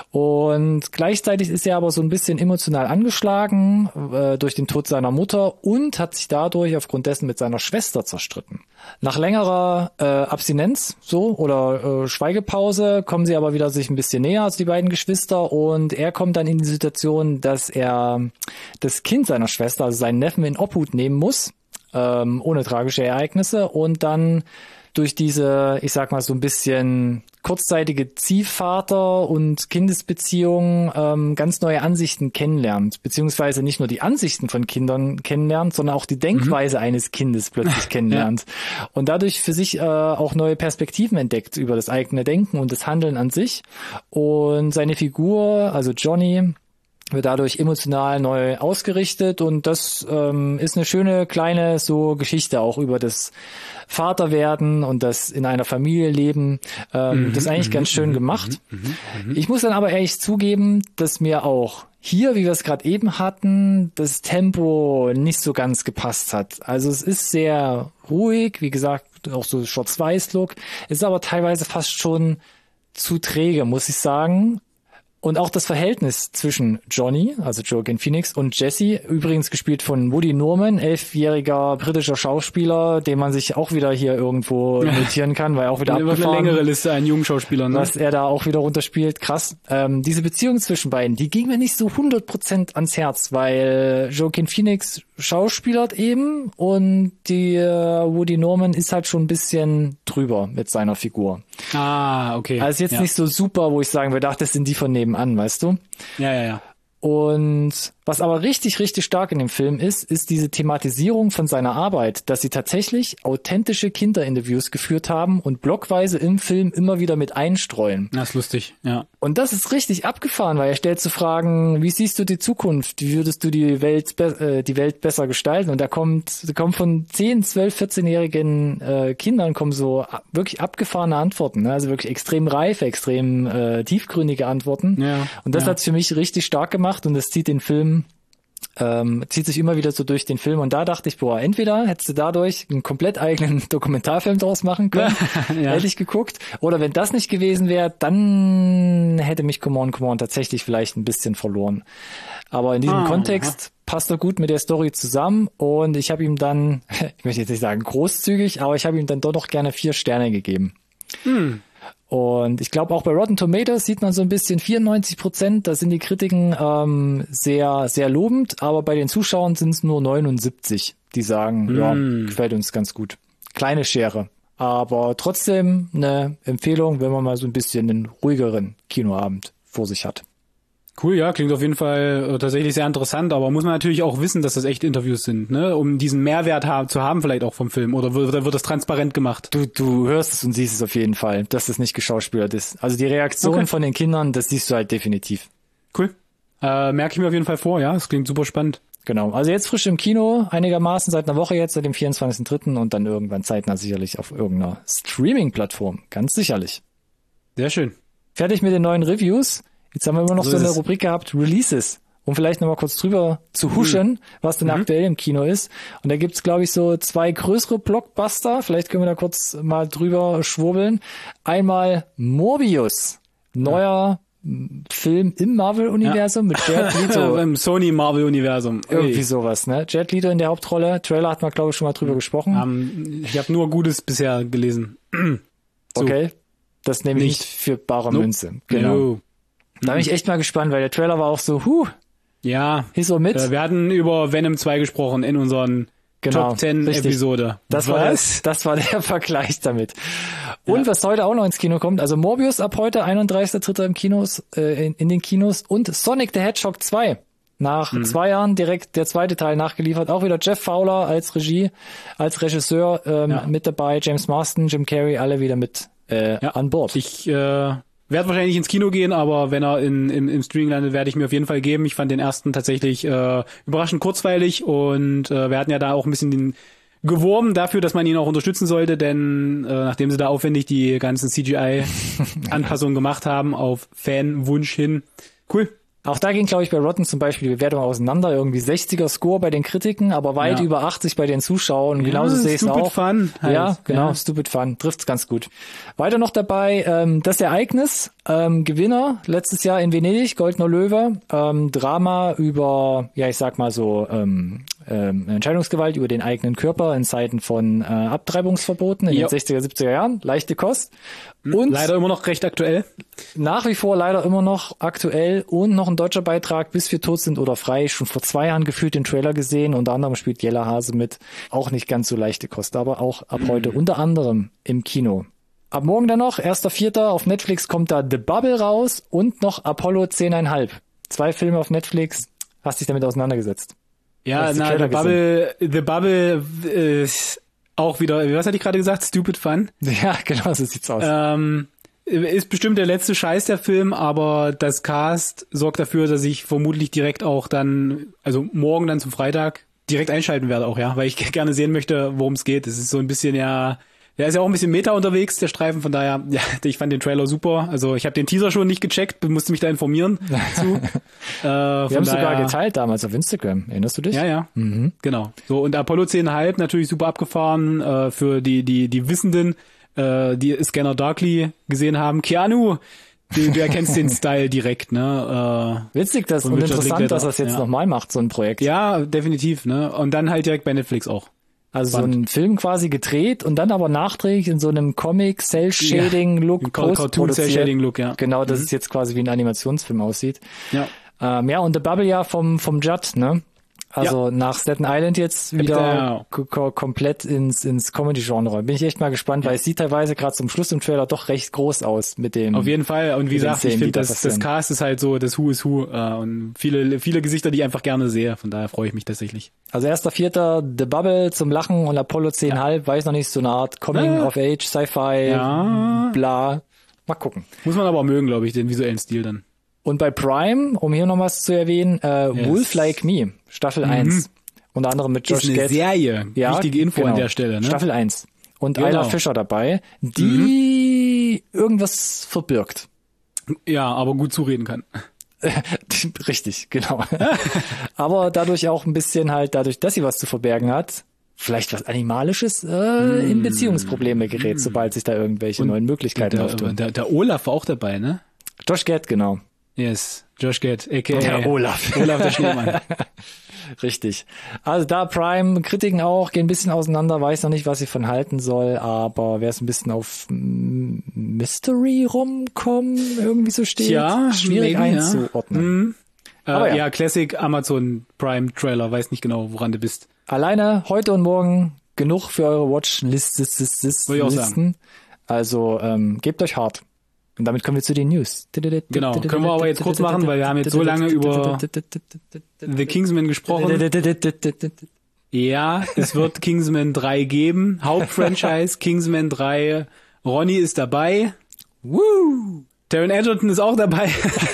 Und gleichzeitig ist er aber so ein bisschen emotional angeschlagen äh, durch den Tod seiner Mutter und hat sich dadurch aufgrund dessen mit seiner Schwester zerstritten. Nach längerer äh, Abstinenz so oder äh, Schweigepause kommen sie aber wieder sich ein bisschen näher, also die beiden Geschwister, und er kommt dann in die Situation, dass er das Kind seiner Schwester, also seinen Neffen, in Obhut nehmen muss, ähm, ohne tragische Ereignisse, und dann durch diese, ich sag mal so ein bisschen kurzzeitige Ziehvater- und Kindesbeziehung ähm, ganz neue Ansichten kennenlernt, beziehungsweise nicht nur die Ansichten von Kindern kennenlernt, sondern auch die Denkweise mhm. eines Kindes plötzlich kennenlernt ja. und dadurch für sich äh, auch neue Perspektiven entdeckt über das eigene Denken und das Handeln an sich. Und seine Figur, also Johnny, wird dadurch emotional neu ausgerichtet, und das ähm, ist eine schöne kleine so Geschichte auch über das Vaterwerden und das in einer Familie leben. Ähm, mhm, das ist eigentlich mhm, ganz schön gemacht. Mhm, mhm, ich muss dann aber ehrlich zugeben, dass mir auch hier, wie wir es gerade eben hatten, das Tempo nicht so ganz gepasst hat. Also es ist sehr ruhig, wie gesagt, auch so Schwarz-Weiß-Look, ist aber teilweise fast schon zu träge, muss ich sagen. Und auch das Verhältnis zwischen Johnny, also Joaquin Phoenix, und Jesse, übrigens gespielt von Woody Norman, elfjähriger britischer Schauspieler, den man sich auch wieder hier irgendwo notieren kann, weil er auch wieder eine abgefahren, eine längere Liste an jungen Schauspielern, ne? was er da auch wieder runterspielt. Krass. Ähm, diese Beziehung zwischen beiden, die ging mir nicht so hundert Prozent ans Herz, weil Joaquin Phoenix schauspielert eben und die äh, Woody Norman ist halt schon ein bisschen drüber mit seiner Figur. Ah, okay. Also jetzt ja. nicht so super, wo ich sagen würde, ach, das sind die von nebenan, weißt du? Ja, ja, ja. Und was aber richtig, richtig stark in dem Film ist, ist diese Thematisierung von seiner Arbeit, dass sie tatsächlich authentische Kinderinterviews geführt haben und blockweise im Film immer wieder mit einstreuen. Das ist lustig, ja. Und das ist richtig abgefahren, weil er stellt zu Fragen, wie siehst du die Zukunft? Wie würdest du die Welt, be- äh, die Welt besser gestalten? Und da kommt, da kommt von zehn, zwölf, vierzehnjährigen äh, Kindern kommen so wirklich abgefahrene Antworten, ne? Also wirklich extrem reife, extrem äh, tiefgründige Antworten. Ja, und das ja. hat's für mich richtig stark gemacht und das zieht den Film Ähm, zieht sich immer wieder so durch den Film, und da dachte ich, boah, entweder hättest du dadurch einen komplett eigenen Dokumentarfilm draus machen können, ja. hätte ich geguckt, oder wenn das nicht gewesen wäre, dann hätte mich Come On, Come On tatsächlich vielleicht ein bisschen verloren. Aber in diesem ah, Kontext ja. passt er gut mit der Story zusammen, und ich habe ihm dann, ich möchte jetzt nicht sagen großzügig, aber ich habe ihm dann doch noch gerne vier Sterne gegeben. Hm. Und ich glaube, auch bei Rotten Tomatoes sieht man so ein bisschen vierundneunzig Prozent, da sind die Kritiken ähm, sehr, sehr lobend, aber bei den Zuschauern sind es nur neunundsiebzig, die sagen, mm. ja, gefällt uns ganz gut. Kleine Schere, aber trotzdem eine Empfehlung, wenn man mal so ein bisschen einen ruhigeren Kinoabend vor sich hat. Cool, ja, klingt auf jeden Fall äh, tatsächlich sehr interessant, aber muss man natürlich auch wissen, dass das echt Interviews sind, ne, um diesen Mehrwert ha- zu haben vielleicht auch vom Film, oder wird, wird das transparent gemacht? Du, du hörst es und siehst es auf jeden Fall, dass das nicht geschauspielert ist. Also die Reaktion Okay. von den Kindern, das siehst du halt definitiv. Cool. Äh, merke ich mir auf jeden Fall vor, ja, das klingt super spannend. Genau, also jetzt frisch im Kino, einigermaßen seit einer Woche jetzt, seit dem vierundzwanzigsten dritten und dann irgendwann zeitnah sicherlich auf irgendeiner Streaming-Plattform, ganz sicherlich. Sehr schön. Fertig mit den neuen Reviews. Jetzt haben wir immer noch So so ist eine es. Rubrik gehabt, Releases, um vielleicht nochmal kurz drüber zu huschen, was denn aktuell im Kino ist. Und da gibt's, glaube ich, so zwei größere Blockbuster. Vielleicht können wir da kurz mal drüber schwurbeln. Einmal Morbius, neuer m, Film im Marvel-Universum mit Jared Leto. Im Sony-Marvel-Universum. Irgendwie sowas, ne? Jared Leto in der Hauptrolle. Trailer hat man, glaube ich, schon mal drüber gesprochen. Ähm, ich habe nur Gutes bisher gelesen. So. Okay. Das nehme ich Nicht. nicht für bare Nope. Münze. Genau. No. Da bin ich echt mal gespannt, weil der Trailer war auch so, huh, Ja, hier so mit. äh, wir hatten über Venom zwei gesprochen in unseren Genau, Top zehn richtig. Episode. Das war, der, das war der Vergleich damit. Und was heute auch noch ins Kino kommt, also Morbius ab heute, einunddreißigster dritter im Kinos, äh, in, in den Kinos und Sonic the Hedgehog zwei. Nach Mhm. zwei Jahren direkt der zweite Teil nachgeliefert. Auch wieder Jeff Fowler als Regie, als Regisseur ähm, Ja. mit dabei, James Marsden, Jim Carrey, alle wieder mit äh, Ja. an Bord. Ich äh, werde wahrscheinlich nicht ins Kino gehen, aber wenn er in, im, im Streaming landet, werde ich mir auf jeden Fall geben. Ich fand den ersten tatsächlich äh, überraschend kurzweilig und äh, wir hatten ja da auch ein bisschen den geworben dafür, dass man ihn auch unterstützen sollte, denn äh, nachdem sie da aufwendig die ganzen C G I-Anpassungen gemacht haben auf Fanwunsch hin. Cool. Auch da ging, glaube ich, bei Rotten zum Beispiel die Bewertung auseinander. Irgendwie sechziger Score bei den Kritiken, aber weit Ja. über achtzig bei den Zuschauern. Und genauso sehe ich es Stupid auch. Fun halt. Ja, genau, Ja. Stupid Fun. Trifft's ganz gut. Weiter noch dabei, ähm, das Ereignis, ähm, Gewinner, letztes Jahr in Venedig, Goldener Löwe, ähm, Drama über, ja, ich sag mal so, ähm, ähm, Entscheidungsgewalt über den eigenen Körper in Zeiten von äh, Abtreibungsverboten in Jo. den sechziger, siebziger Jahren. Leichte Kost. Und Leider immer noch recht aktuell. nach wie vor leider immer noch aktuell und noch ein deutscher Beitrag, Bis wir tot sind oder frei. Schon vor zwei Jahren gefühlt den Trailer gesehen. Unter anderem spielt Jella Hase mit. Auch nicht ganz so leichte Kost, aber auch ab heute unter anderem im Kino. Ab morgen dann noch, erster Vierter auf Netflix kommt da The Bubble raus und noch Apollo zehn Komma fünf. Zwei Filme auf Netflix. Hast dich damit auseinandergesetzt? Ja, Hast du die na, The Trailer Bubble, The Bubble ist auch wieder, was hatte ich gerade gesagt? Stupid Fun. Ja, genau, so sieht's aus. Ähm, ist bestimmt der letzte Scheiß der Film, aber das Cast sorgt dafür, dass ich vermutlich direkt auch dann, also morgen dann zum Freitag, direkt einschalten werde auch, ja, weil ich gerne sehen möchte, worum es geht. Es ist so ein bisschen ja, der ist ja auch ein bisschen Meta unterwegs, der Streifen, von daher, ja, ich fand den Trailer super. Also ich habe den Teaser schon nicht gecheckt, musste mich da informieren zu. Äh, Wir von haben es daher, sogar geteilt damals auf Instagram. Erinnerst du dich? Ja, ja, genau. So, und Apollo zehn Komma fünf natürlich super abgefahren äh, für die die die Wissenden, äh, die Scanner Darkly gesehen haben. Keanu, du, du erkennst den Style direkt, ne? Witzig das Von und Richard interessant, Linklater, dass er es jetzt ja. nochmal macht, so ein Projekt. Äh, ja, definitiv, ne? Und dann halt direkt bei Netflix auch. Also so ein Film quasi gedreht und dann aber nachträglich in so einem Comic Cell Shading Look Ein Cartoon Cell Shading Look, ja. Genau, dass es jetzt quasi wie ein Animationsfilm aussieht. Ja. Ähm, ja, und The Bubble ja vom vom Judd, ne? Also nach Staten Island jetzt wieder Ja. ko- ko- komplett ins ins Comedy-Genre. Bin ich echt mal gespannt, weil es sieht teilweise gerade zum Schluss im Trailer doch recht groß aus mit dem. Auf jeden Fall. Und wie Mit den gesagt, ich Szenen, die finde, da das, das passieren. Cast ist halt so das Who is Who äh, und viele viele Gesichter, die ich einfach gerne sehe. Von daher freue ich mich tatsächlich. Also erster Vierter The Bubble zum Lachen und Apollo zehn Komma fünf, weiß noch nicht, so eine Art Coming Ja. of Age, Sci-Fi, Ja. bla. Mal gucken. Muss man aber mögen, glaube ich, den visuellen Stil dann. Und bei Prime, um hier noch was zu erwähnen, äh, Yes. Wolf Like Me, Staffel eins. Unter anderem mit Josh Ist eine Gad. Serie. Ja, Wichtige Info genau. an der Stelle, ne? Staffel eins. Und Genau. Ayla Fischer dabei, die irgendwas verbirgt. Ja, aber gut zureden kann. Richtig, genau. Aber dadurch auch ein bisschen halt, dadurch, dass sie was zu verbergen hat, vielleicht was Animalisches äh, in Beziehungsprobleme gerät, sobald sich da irgendwelche neuen Möglichkeiten Der, auftun. der, der Olaf war auch dabei, ne? Josh Gad, genau. Yes, Josh Gad, a k a. Der Olaf. Olaf der Schneemann. Richtig. Also da Prime, Kritiken auch, gehen ein bisschen auseinander, weiß noch nicht, was ich von halten soll, aber wer es ein bisschen auf mm, Mystery Rom-Com irgendwie so steht, Tja, schwierig maybe, ja. einzuordnen. Mhm. Aber äh, ja. ja. Classic Amazon Prime Trailer, weiß nicht genau, woran du bist. Alleine heute und morgen genug für eure Watchlisten. Würde ich auch Listen. Also ähm, gebt euch hart. Und damit kommen wir zu den News. Genau, können wir aber jetzt kurz machen, weil wir haben jetzt so lange über The Kingsman gesprochen. Ja, es wird Kingsman drei geben. Hauptfranchise, Kingsman drei. Ronny ist dabei. Woo! Taron Egerton ist auch dabei.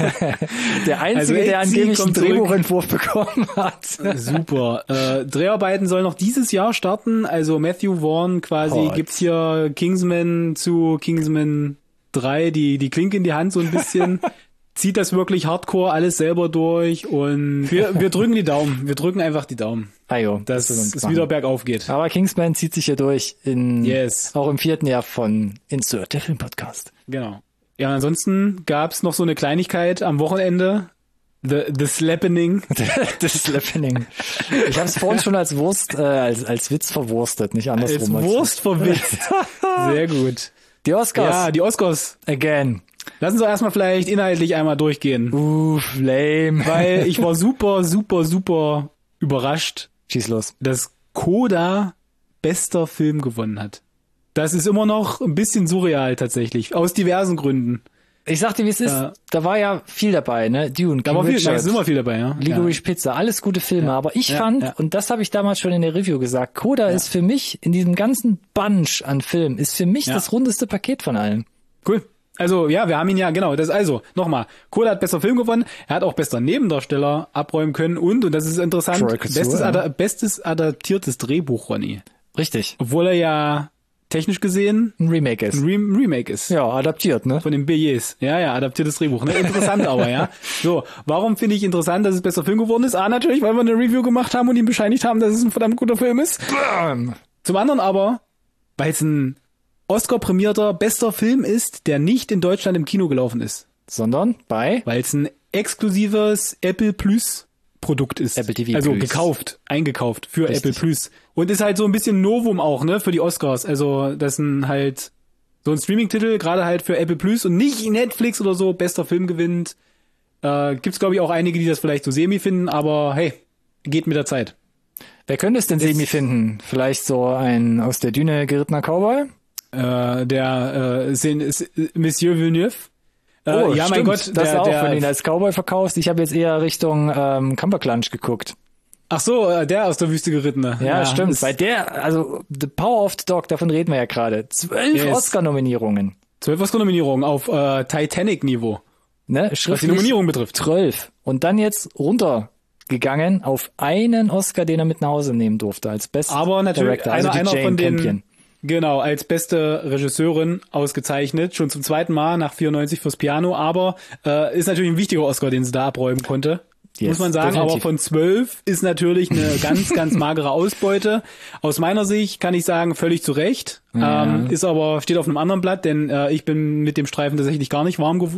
Der Einzige, also der angeblich einen Drehbuchentwurf bekommen hat. Super. Äh, Dreharbeiten sollen noch dieses Jahr starten. Also Matthew Vaughn quasi Hot. gibt's hier Kingsman zu Kingsman drei, die, die Klinke in die Hand so ein bisschen. Zieht das wirklich hardcore alles selber durch und wir, wir drücken die Daumen. Wir drücken einfach die Daumen. Ajo, dass das es wieder bergauf geht. Aber Kingsman zieht sich hier durch in, yes. auch im vierten Jahr von Insert, der Filmpodcast. Genau. Ja, ansonsten gab's noch so eine Kleinigkeit am Wochenende. The, the Slappening. The Slappening. Ich habe es vorhin schon als Wurst, äh, als, als Witz verwurstet, nicht andersrum. Als Wurst verwitzt. Sehr gut. Die Oscars. Ja, die Oscars. Again. Lass uns doch erstmal vielleicht inhaltlich einmal durchgehen. Uff, lame. Weil ich war super, super, super überrascht, Schieß los. dass Coda bester Film gewonnen hat. Das ist immer noch ein bisschen surreal tatsächlich, aus diversen Gründen. Ich sag dir, wie es ist, Ja. da war ja viel dabei, ne? Dune, Da King war viel, da Richard, ist immer viel dabei, ja. Licorice Pizza, alles gute Filme, aber ich Ja, fand, ja. und das habe ich damals schon in der Review gesagt, Coda ist für mich, in diesem ganzen Bunch an Filmen, ist für mich Ja. das rundeste Paket von allen. Cool. Also, ja, wir haben ihn ja, genau, das also, nochmal, Coda hat bester Film gewonnen, er hat auch bester Nebendarsteller abräumen können und, und das ist interessant, Troy Kotsur, bestes, ja. ada- bestes adaptiertes Drehbuch, Ronny. Richtig. Obwohl er ja technisch gesehen Ein Remake ist. ein Re- Remake ist. Ja, adaptiert, ne? Von den Billets. Ja, ja, adaptiertes Drehbuch. Ne? Interessant aber, ja. So, warum finde ich interessant, dass es bester Film geworden ist? A, natürlich, weil wir eine Review gemacht haben und ihm bescheinigt haben, dass es ein verdammt guter Film ist. Bam. Zum anderen aber, weil es ein Oscar-prämierter bester Film ist, der nicht in Deutschland im Kino gelaufen ist. Sondern bei Weil es ein exklusives Apple Plus Produkt ist. Apple T V Also Plus. gekauft, eingekauft für Richtig. Apple Plus. Und ist halt so ein bisschen Novum auch, ne, für die Oscars. Also, das sind halt so ein Streaming-Titel, gerade halt für Apple Plus und nicht Netflix oder so, bester Film gewinnt. Äh, gibt's, glaube ich, auch einige, die das vielleicht so semi finden, aber hey, geht mit der Zeit. Wer könnte es denn semi finden? Vielleicht so ein aus der Düne gerittener Cowboy? Äh, der äh, Sen- S- Monsieur Villeneuve. Äh, Oh, ja, mein stimmt. Gott, das der, auch, der, wenn du ihn als Cowboy verkaufst. Ich habe jetzt eher Richtung ähm, Cumberclunch geguckt. ach so, äh, der aus der Wüste gerittene. Ja, stimmt. ist Bei der, also The Power of the Dog, davon reden wir ja gerade. Zwölf Yes. Oscar-Nominierungen. Zwölf Oscar-Nominierungen auf äh, Titanic-Niveau, Ne? was die Schriftlich Nominierung betrifft. zwölf. Und dann jetzt runtergegangen auf einen Oscar, den er mit nach Hause nehmen durfte als Best Aber natürlich Director. Also einer, die einer Jane von den, Campion. genau, als beste Regisseurin ausgezeichnet, schon zum zweiten Mal nach vierundneunzig fürs Piano, aber äh, ist natürlich ein wichtiger Oscar, den sie da abräumen konnte. Yes, muss man sagen, definitiv. aber von zwölf ist natürlich eine ganz, ganz magere Ausbeute. Aus meiner Sicht kann ich sagen, völlig zu Recht. Ja. Ähm, ist aber, steht auf einem anderen Blatt, denn äh, ich bin mit dem Streifen tatsächlich gar nicht warm gew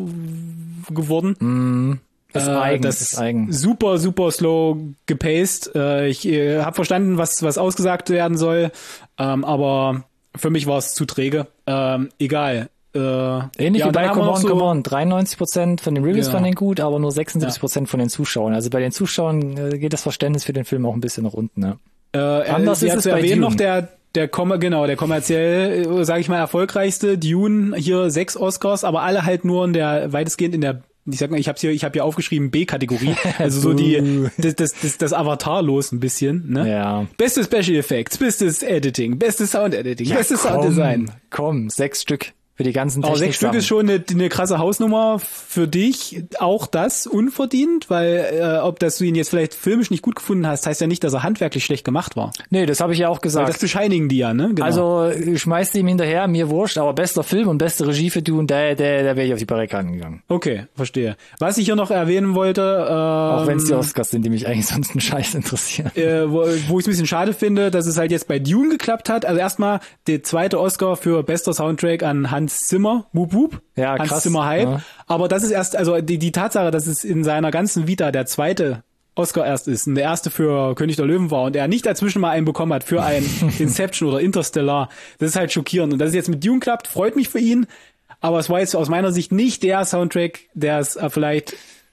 geworden. Ist Äh, eigen, das ist eigen. super, super slow gepaced. Äh, ich äh, habe verstanden, was was ausgesagt werden soll, ähm, aber für mich war es zu träge. Ähm, egal. Äh, Ähnlich ja, wie und dann bei haben wir Come noch On, so- Come On. dreiundneunzig Prozent von den Reviews Genau. fanden ihn gut, aber nur sechsundsiebzig Prozent von den Zuschauern. Also bei den Zuschauern äh, geht das Verständnis für den Film auch ein bisschen nach unten. Ne? Äh, Anders äh, ist ja, es zu bei erwähnen Dune. noch der der Kommer, genau, der kommerziell, sage ich mal, erfolgreichste Dune, hier sechs Oscars, aber alle halt nur in der, weitestgehend in der, ich sag mal, ich hab's hier, ich habe hier aufgeschrieben B-Kategorie, also so die, das, das, das, das Avatar-los ein bisschen, ne? Ja. Beste Special Effects, bestes Editing, bestes Sound Editing, bestes Sound Design. Komm, sechs Stück für die ganzen Aber Technik. sechs Stück ist schon eine, eine krasse Hausnummer für dich. Auch das unverdient, weil äh, ob dass du ihn jetzt vielleicht filmisch nicht gut gefunden hast, heißt ja nicht, dass er handwerklich schlecht gemacht war. Nee, das habe ich ja auch Weil gesagt. das bescheinigen die ja, ne? Genau. Also ich schmeißte ihm hinterher, mir wurscht, aber bester Film und beste Regie für Dune, der, der, der wäre ich auf die Barrikaden gegangen. Okay, verstehe. Was ich hier noch erwähnen wollte, ähm, Auch wenn es die Oscars sind, die mich eigentlich sonst einen Scheiß interessieren. äh, wo, wo ich es ein bisschen schade finde, dass es halt jetzt bei Dune geklappt hat. Also erstmal der zweite Oscar für bester Soundtrack an Hans Zimmer, Wup Wup, Ja, Hans krass, Zimmer Hype. ja. Aber das ist erst, also die, die Tatsache, dass es in seiner ganzen Vita der zweite Oscar erst ist und der erste für König der Löwen war und er nicht dazwischen mal einen bekommen hat für ein Inception oder Interstellar, das ist halt schockierend. Und dass es jetzt mit Dune klappt, freut mich für ihn. Aber es war jetzt aus meiner Sicht nicht der Soundtrack, der es äh, vielleicht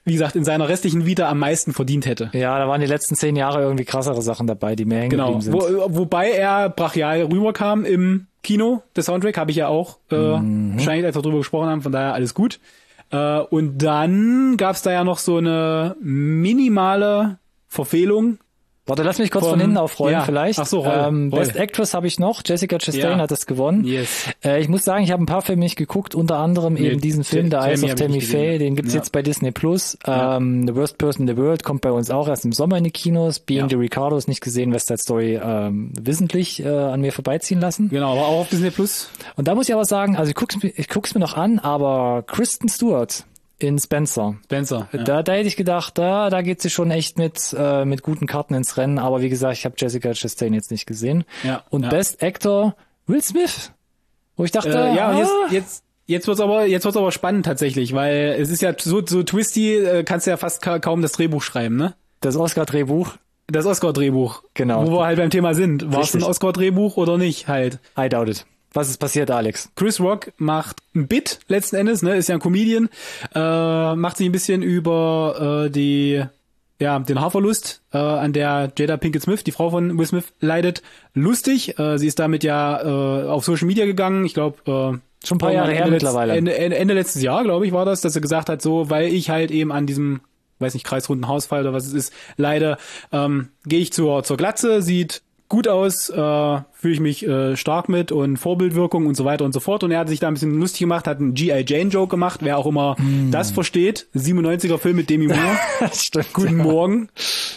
wie gesagt, in seiner restlichen Vita am meisten verdient hätte. Ja, da waren die letzten zehn Jahre irgendwie krassere Sachen dabei, die mir hängen Genau, geblieben sind. Wo, wobei er brachial rüberkam im Kino, der Soundtrack, habe ich ja auch äh, mhm. wahrscheinlich, als wir drüber gesprochen haben, von daher alles gut. Äh, und dann gab's da ja noch so eine minimale Verfehlung. Warte, lass mich kurz vom, von hinten aufrollen ja. vielleicht. Ach so, roll, ähm, roll. Best Actress habe ich noch. Jessica Chastain ja. hat das gewonnen. Yes. Äh, ich muss sagen, ich habe ein paar Filme nicht geguckt, unter anderem nee, eben diesen Film, The Eyes of Tammy Faye, den gibt's ja. jetzt bei Disney Plus. Ja. Ähm, The Worst Person in the World kommt bei uns auch erst im Sommer in die Kinos. Being ja. the Ricardos nicht gesehen, West Side Story ähm, wissentlich äh, an mir vorbeiziehen lassen. Genau, aber auch auf Disney Plus. Und da muss ich aber sagen, also ich guck's mir, ich guck's mir noch an, aber Kristen Stewart in Spencer. Spencer. Ja. Da, da hätte ich gedacht, da, da geht sie schon echt mit, äh, mit guten Karten ins Rennen. Aber wie gesagt, ich habe Jessica Chastain jetzt nicht gesehen. Ja, und ja. Best Actor Will Smith. Wo ich dachte, äh, ja, ah, jetzt, jetzt, jetzt wird's aber, jetzt wird's aber spannend tatsächlich, weil es ist ja so, so twisty, äh, kannst du ja fast ka- kaum das Drehbuch schreiben, ne? Das Oscar-Drehbuch. Das Oscar-Drehbuch. Genau. Wo wir halt beim Thema sind. War es ein Oscar-Drehbuch oder nicht halt? I doubt it. Was ist passiert, Alex? Chris Rock macht ein Bit letzten Endes, ne, ist ja ein Comedian, äh, macht sich ein bisschen über äh, die, ja, den Haarverlust, äh, an der Jada Pinkett Smith, die Frau von Will Smith, leidet, lustig. Äh, sie ist damit ja äh, auf Social Media gegangen, ich glaube, äh, schon ein paar Jahre her mittlerweile. Ende, Ende, Ende letztes Jahr, glaube ich, war das, dass er gesagt hat, so, weil ich halt eben an diesem, weiß nicht, kreisrunden Haarausfall oder was es ist, leide, ähm, gehe ich zur zur Glatze, sieht gut aus, äh, fühle ich mich äh, stark mit und Vorbildwirkung und so weiter und so fort. Und er hat sich da ein bisschen lustig gemacht, hat einen G I. Jane-Joke gemacht, wer auch immer mm. das versteht. siebenundneunziger Film mit Demi Moore. Stimmt, Guten ja. Morgen.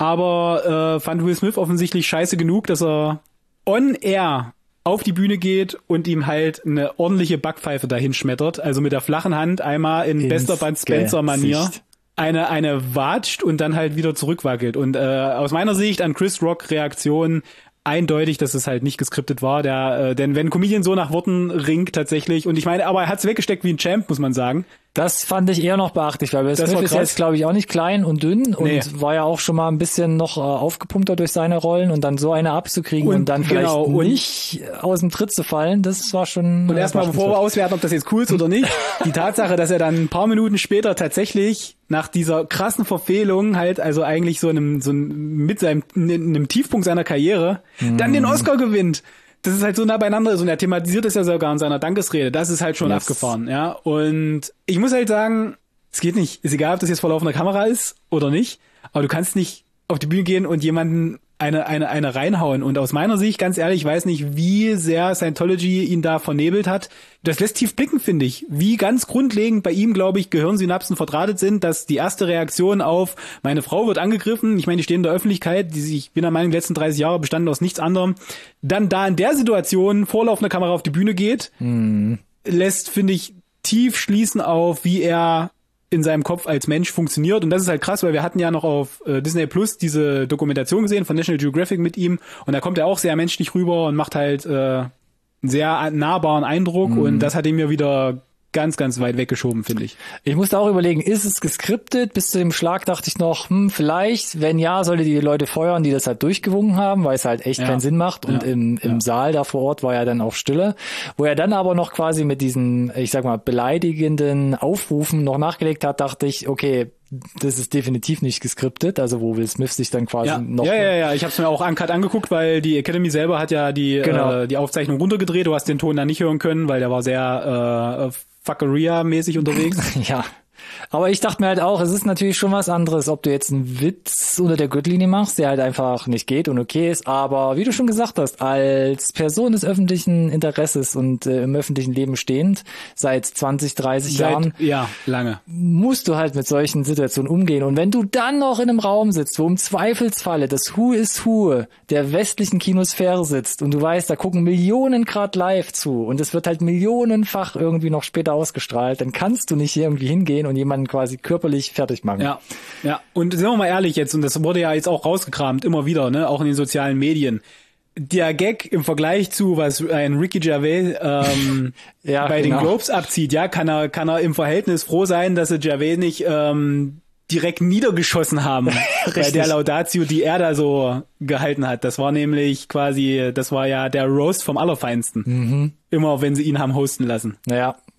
Aber äh, fand Will Smith offensichtlich scheiße genug, dass er on air auf die Bühne geht und ihm halt eine ordentliche Backpfeife dahin schmettert. Also mit der flachen Hand einmal in Ins bester Bud Spencer-Manier. eine eine watscht und dann halt wieder zurückwackelt. Und äh, aus meiner Sicht an Chris Rock Reaktion eindeutig, dass es halt nicht geskriptet war. Der, äh, denn wenn ein Comedian so nach Worten ringt tatsächlich, und ich meine, aber er hat's weggesteckt wie ein Champ, muss man sagen. Das fand ich eher noch beachtlich, weil Will Smith ist jetzt, glaube ich, auch nicht klein und dünn und nee. war ja auch schon mal ein bisschen noch äh, aufgepumpter durch seine Rollen und dann so eine abzukriegen und, und dann vielleicht genau, und nicht aus dem Tritt zu fallen, das war schon... Und äh, erstmal, bevor wir auswerten, ob das jetzt cool ist oder nicht, die Tatsache, dass er dann ein paar Minuten später tatsächlich nach dieser krassen Verfehlung halt, also eigentlich so einem, so einem, mit seinem, einem Tiefpunkt seiner Karriere, mm. dann den Oscar gewinnt. Das ist halt so nah beieinander ist und er thematisiert es ja sogar in seiner Dankesrede. Das ist halt schon yes. abgefahren, ja. Und ich muss halt sagen, es geht nicht. Ist egal, ob das jetzt vor laufender Kamera ist oder nicht, aber du kannst nicht auf die Bühne gehen und jemanden eine, eine, eine reinhauen. Und aus meiner Sicht, ganz ehrlich, ich weiß nicht, wie sehr Scientology ihn da vernebelt hat. Das lässt tief blicken, finde ich. Wie ganz grundlegend bei ihm, glaube ich, Gehirnsynapsen verdrahtet sind, dass die erste Reaktion auf meine Frau wird angegriffen, ich meine, die stehen in der Öffentlichkeit, die sich, ich bin der Meinung, die letzten dreißig Jahre bestanden aus nichts anderem, dann da in der Situation vor laufender Kamera auf die Bühne geht, hm. lässt, finde ich, tief schließen auf, wie er in seinem Kopf als Mensch funktioniert. Und das ist halt krass, weil wir hatten ja noch auf äh, Disney Plus diese Dokumentation gesehen von National Geographic mit ihm und da kommt er auch sehr menschlich rüber und macht halt äh, einen sehr nahbaren Eindruck mhm. und das hat ihn mir wieder ganz, ganz weit weggeschoben, finde ich. Ich musste auch überlegen, ist es geskriptet? Bis zu dem Schlag dachte ich noch, hm, vielleicht, wenn ja, sollte die Leute feuern, die das halt durchgewunken haben, weil es halt echt ja. keinen Sinn macht. Und ja. im, im ja. Saal da vor Ort war ja dann auch Stille. Wo er dann aber noch quasi mit diesen, ich sag mal, beleidigenden Aufrufen noch nachgelegt hat, dachte ich, okay, das ist definitiv nicht geskriptet, also wo Will Smith sich dann quasi ja. noch... Ja, ja, ja, ich habe es mir auch uncut angeguckt, weil die Academy selber hat ja die genau. äh, die Aufzeichnung runtergedreht, du hast den Ton dann nicht hören können, weil der war sehr äh, Fuckeria-mäßig unterwegs. Ja, aber ich dachte mir halt auch, es ist natürlich schon was anderes, ob du jetzt einen Witz unter der Gürtellinie machst, der halt einfach nicht geht und okay ist, aber wie du schon gesagt hast, als Person des öffentlichen Interesses und äh, im öffentlichen Leben stehend, seit zwanzig, dreißig seit, Jahren, ja, lange, musst du halt mit solchen Situationen umgehen. Und wenn du dann noch in einem Raum sitzt, wo im Zweifelsfalle das Who is Who der westlichen Kinosphäre sitzt und du weißt, da gucken Millionen Grad live zu und es wird halt millionenfach irgendwie noch später ausgestrahlt, dann kannst du nicht irgendwie hingehen und jemanden quasi körperlich fertig machen. Ja, ja. Und sind wir mal ehrlich jetzt, und das wurde ja jetzt auch rausgekramt, immer wieder, ne, auch in den sozialen Medien. Der Gag im Vergleich zu, was ein Ricky Gervais ähm, ja, bei genau. den Globes abzieht, ja, kann er, kann er im Verhältnis froh sein, dass sie Gervais nicht ähm, direkt niedergeschossen haben bei der Laudatio, die er da so gehalten hat. Das war nämlich quasi, das war ja der Roast vom Allerfeinsten. Mhm. Immer, wenn sie ihn haben hosten lassen. Naja.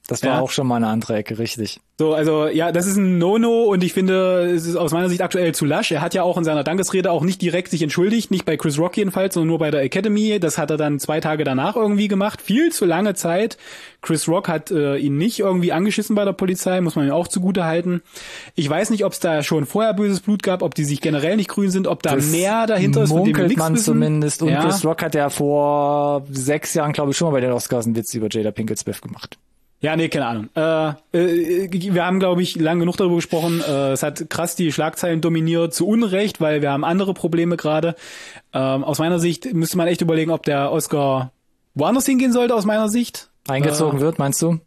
Das war Ja. auch schon mal eine andere Ecke, richtig. So, also ja, das ist ein No-No und ich finde, es ist aus meiner Sicht aktuell zu lasch. Er hat ja auch in seiner Dankesrede auch nicht direkt sich entschuldigt, nicht bei Chris Rock jedenfalls, sondern nur bei der Academy. Das hat er dann zwei Tage danach irgendwie gemacht. Viel zu lange Zeit. Chris Rock hat äh, ihn nicht irgendwie angeschissen bei der Polizei, muss man ihm auch zugute halten. Ich weiß nicht, ob es da schon vorher böses Blut gab, ob die sich generell nicht grün sind, ob da Das mehr dahinter ist, von dem wir munkelt nichts man wissen. zumindest. Und Ja. Chris Rock hat ja vor sechs Jahren, glaube ich, schon mal bei den Oscars einen Witz über Jada Pinkett Smith gemacht. Ja, nee, keine Ahnung. Äh, äh, wir haben, glaube ich, lang genug darüber gesprochen. Äh, es hat krass die Schlagzeilen dominiert, zu Unrecht, weil wir haben andere Probleme gerade. Ähm, aus meiner Sicht müsste man echt überlegen, ob der Oscar woanders hingehen sollte, aus meiner Sicht. Eingezogen äh, wird, meinst du?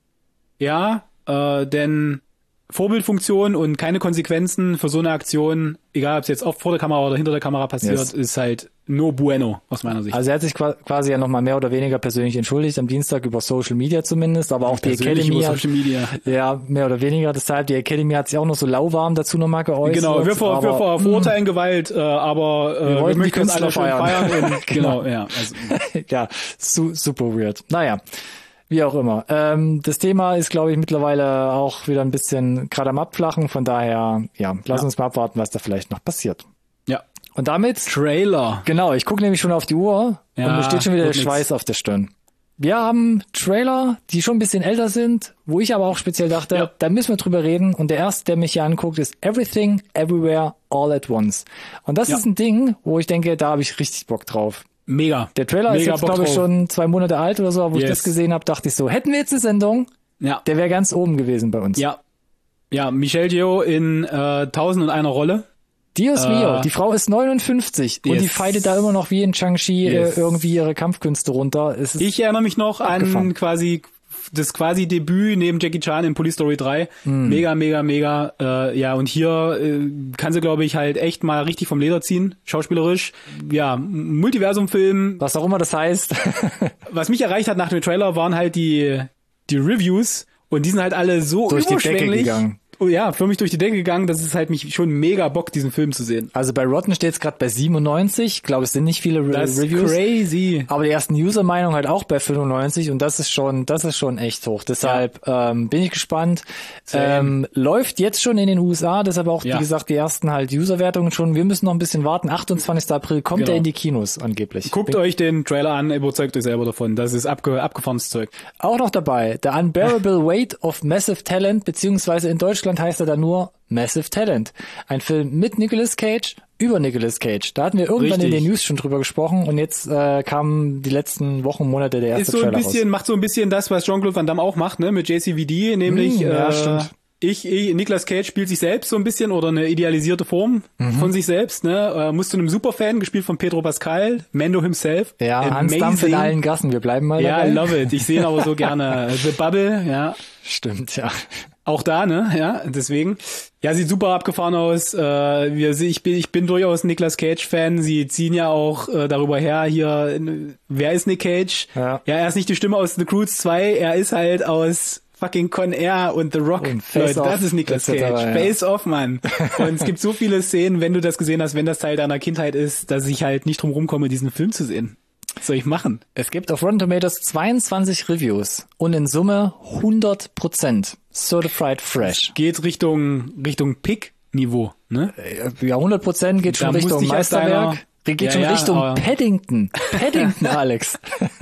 Ja, äh, denn Vorbildfunktion und keine Konsequenzen für so eine Aktion, egal ob es jetzt auch vor der Kamera oder hinter der Kamera passiert, Yes. ist halt no bueno, aus meiner Sicht. Also er hat sich qua- quasi ja nochmal mehr oder weniger persönlich entschuldigt, am Dienstag über Social Media zumindest, aber auch die Persönlich Academy über hat, Social Media. ja, mehr oder weniger, deshalb, die Academy hat sich auch noch so lauwarm dazu nochmal geäußert. Genau, wir, ver, wir aber, ver, verurteilen Gewalt, äh, aber äh, Wir wir, wollten die möchten uns alle Künstler schön feiern. feiern. Und, genau, ja. Also, ja, su super weird. Naja, wie auch immer. Ähm, das Thema ist, glaube ich, mittlerweile auch wieder ein bisschen gerade am Abflachen, von daher, ja, lass Ja. uns mal abwarten, was da vielleicht noch passiert. ja. Und damit, Trailer. genau, ich gucke nämlich schon auf die Uhr Ja, und mir steht schon wieder der wird nix. Schweiß auf der Stirn. Wir haben Trailer, die schon ein bisschen älter sind, wo ich aber auch speziell dachte, Ja. da müssen wir drüber reden. Und der erste, der mich hier anguckt, ist Everything, Everywhere, All at Once. Und das Ja. ist ein Ding, wo ich denke, da habe ich richtig Bock drauf. Mega. Der Trailer ist Mega jetzt, Bock glaube ich, drauf. schon zwei Monate alt oder so, wo ich Yes. das gesehen habe, dachte ich so, hätten wir jetzt eine Sendung, Ja. der wäre ganz oben gewesen bei uns. Ja. Ja, Michelle Yeoh in äh, Tausend und einer Rolle. Dios Äh, mio, die Frau ist neunundfünfzig und yes. die feidet da immer noch wie in Shang-Chi Yes. äh, irgendwie ihre Kampfkünste runter. Es ist Ich erinnere mich noch Abgefahren. an quasi das quasi Debüt neben Jackie Chan in Police Story drei. Mega, mega, mega. Äh, ja, und hier äh, kann sie, glaube ich, halt echt mal richtig vom Leder ziehen, schauspielerisch. Ja, Multiversum-Film. was auch immer das heißt. Was mich erreicht hat nach dem Trailer, waren halt die die Reviews und die sind halt alle so Durch die Decke überschwänglich. gegangen. Oh ja, für mich durch die Decke gegangen, das ist halt mich schon mega Bock, diesen Film zu sehen. Also bei Rotten steht es gerade bei siebenundneunzig. Ich glaube, es sind nicht viele Re Das ist Reviews. crazy. Aber die ersten User-Meinung halt auch bei fünfundneunzig und das ist schon, das ist schon echt hoch. Deshalb ähm, bin ich gespannt. Ähm, läuft jetzt schon in den U S A, deshalb auch, Ja. wie gesagt, die ersten halt User-Wertungen schon. Wir müssen noch ein bisschen warten. achtundzwanzigster April kommt Genau. er in die Kinos angeblich. Guckt Bin euch den Trailer an, überzeugt euch selber davon. Das ist abge abgefahrenes Zeug. auch noch dabei. The Unbearable Weight of Massive Talent, beziehungsweise in Deutschland heißt er dann nur Massive Talent. Ein Film mit Nicolas Cage über Nicolas Cage. Da hatten wir irgendwann Richtig. in den News schon drüber gesprochen und jetzt äh, kamen die letzten Wochen, Monate der erste Ist so ein Trailer bisschen, raus. macht so ein bisschen das, was Jean-Claude Van Damme auch macht, ne, mit J C V D, nämlich, Hm, ja, äh, stimmt. ich, ich, Nicolas Cage spielt sich selbst so ein bisschen oder eine idealisierte Form von sich selbst, ne, äh, muss zu einem Superfan, gespielt von Pedro Pascal, Mando himself. Ja, Hans Dampf in allen Gassen. Wir bleiben mal Ja, dabei. love it. Ich sehe ihn aber so gerne. The Bubble, ja. Stimmt, ja. Auch da, ne, ja, deswegen. Ja, sieht super abgefahren aus. Äh, wir, ich bin, ich bin durchaus ein Nicolas Cage-Fan. Sie ziehen ja auch äh, darüber her, hier, äh, wer ist Nick Cage? Ja. ja, er ist nicht die Stimme aus The Croods zwei, er ist halt aus fucking Con Air und The Rock. Und Face Leute, Off, das ist Nicolas et cetera, Cage. ja. Face Off, Mann. Und es gibt so viele Szenen, wenn du das gesehen hast, wenn das Teil deiner Kindheit ist, dass ich halt nicht drum rumkomme, diesen Film zu sehen. Was soll ich machen? Es gibt auf Rotten Tomatoes zweiundzwanzig Reviews und in Summe hundert Prozent Certified Fresh. Geht Richtung, Richtung Pick-Niveau, ne? Ja, hundert Prozent geht schon Da musste Richtung ich erst Meisterwerk. deiner- Geht Ja, schon ja, Richtung aber- Paddington. Paddington, Alex.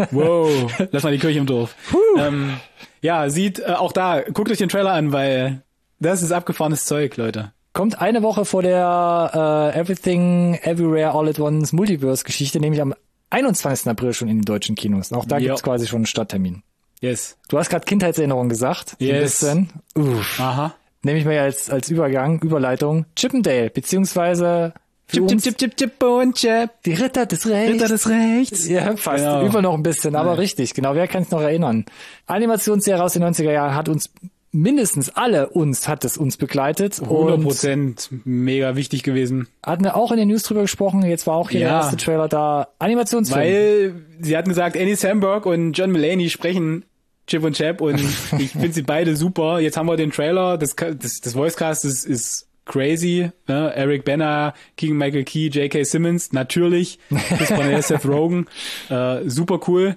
Wow, lass mal die Kirche im Dorf. Ähm, ja, sieht äh, auch da, guckt euch den Trailer an, weil das ist abgefahrenes Zeug, Leute. Kommt eine Woche vor der äh, Everything, Everywhere, All at Once Multiverse-Geschichte, nämlich am einundzwanzigsten April schon in den deutschen Kinos. Auch da Jo. gibt's quasi schon einen Starttermin. Yes. Du hast gerade Kindheitserinnerung gesagt. So Yes. Ein bisschen. Uff. Aha. Nehme ich mal als, als Übergang, Überleitung. Chippendale, beziehungsweise für Chip, chip, uns chip, chip, chip und chip. die Ritter des Rechts. Ritter des Rechts. Ja, fast. Genau. Über noch ein bisschen, aber richtig. Genau, wer kann es noch erinnern? Animationsserie aus den neunziger Jahren hat uns, mindestens alle uns, hat es uns begleitet. hundert Und Prozent mega wichtig gewesen. hatten wir auch in den News drüber gesprochen. Jetzt war auch hier der Ja. erste Trailer da. Animationsfilm. Weil sie hatten gesagt, Annie Samberg und John Mulaney sprechen Chip und Chap und ich finde sie beide super. Jetzt haben wir den Trailer, das, das, das Voicecast ist, ist crazy. Ne? Eric Bana, Keegan Michael Key, J K. Simmons, natürlich. Chris Cornell, Seth Rogen. Äh, super cool.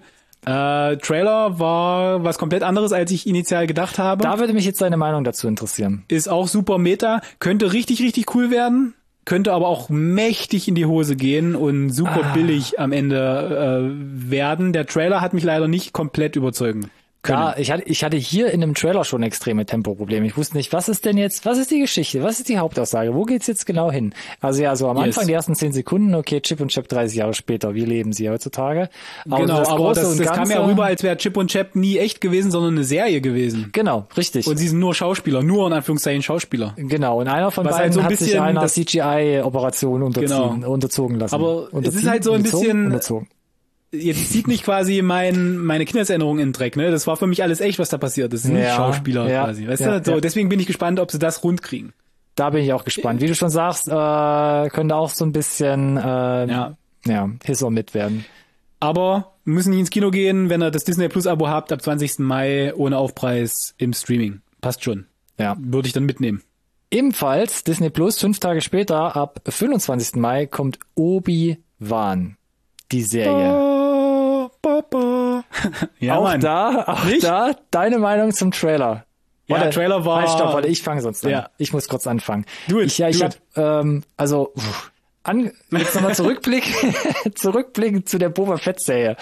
Äh, Trailer war was komplett anderes, als ich initial gedacht habe. Da würde mich jetzt deine Meinung dazu interessieren. Ist auch super Meta, könnte richtig, richtig cool werden, könnte aber auch mächtig in die Hose gehen und super ah. billig am Ende äh, werden. Der Trailer hat mich leider nicht komplett überzeugen können. Ja, ich hatte, ich hatte hier in dem Trailer schon extreme Tempoprobleme. Ich wusste nicht, was ist denn jetzt, was ist die Geschichte, was ist die Hauptaussage, wo geht's jetzt genau hin? Also ja, so am yes. Anfang die ersten zehn Sekunden, okay, Chip und Chap dreißig Jahre später, wie leben sie heutzutage? Aber genau, das aber das, das kam ja rüber, als wäre Chip und Chap nie echt gewesen, sondern eine Serie gewesen. Genau, richtig. Und sie sind nur Schauspieler, nur in Anführungszeichen Schauspieler. Genau, und einer von was beiden halt so ein hat sich einer C G I-Operation unterzogen, genau. unterzogen lassen. Aber es ist halt so ein bisschen... Unterzogen. Jetzt zieht mich quasi mein meine Kindheitserinnerung in den Dreck, ne? Das war für mich alles echt, was da passiert. Das sind ja, nicht Schauspieler ja, quasi, weißt ja, du? So, ja. Deswegen bin ich gespannt, ob sie das rund kriegen. Da bin ich auch gespannt. Wie du schon sagst, äh, könnte auch so ein bisschen äh, ja. ja, Hiss or Mit werden. Aber müssen nicht ins Kino gehen, wenn ihr das Disney Plus Abo habt, ab zwanzigsten Mai ohne Aufpreis im Streaming. Passt schon. Ja. Würde ich dann mitnehmen. Ebenfalls Disney Plus, fünf Tage später, ab fünfundzwanzigsten Mai, kommt Obi-Wan. Die Serie. Ba, ba, ba. Ja, auch Mann. da, auch Nicht? da, deine Meinung zum Trailer. Ja, der Trailer war... Halt, stopp, warte, ich fange sonst an. Ja. Ich muss kurz anfangen. Du it, ich, ja, ich do hab, ähm, also, pff, an, jetzt nochmal Zurückblick, zurückblicken zu der Boba Fett-Serie.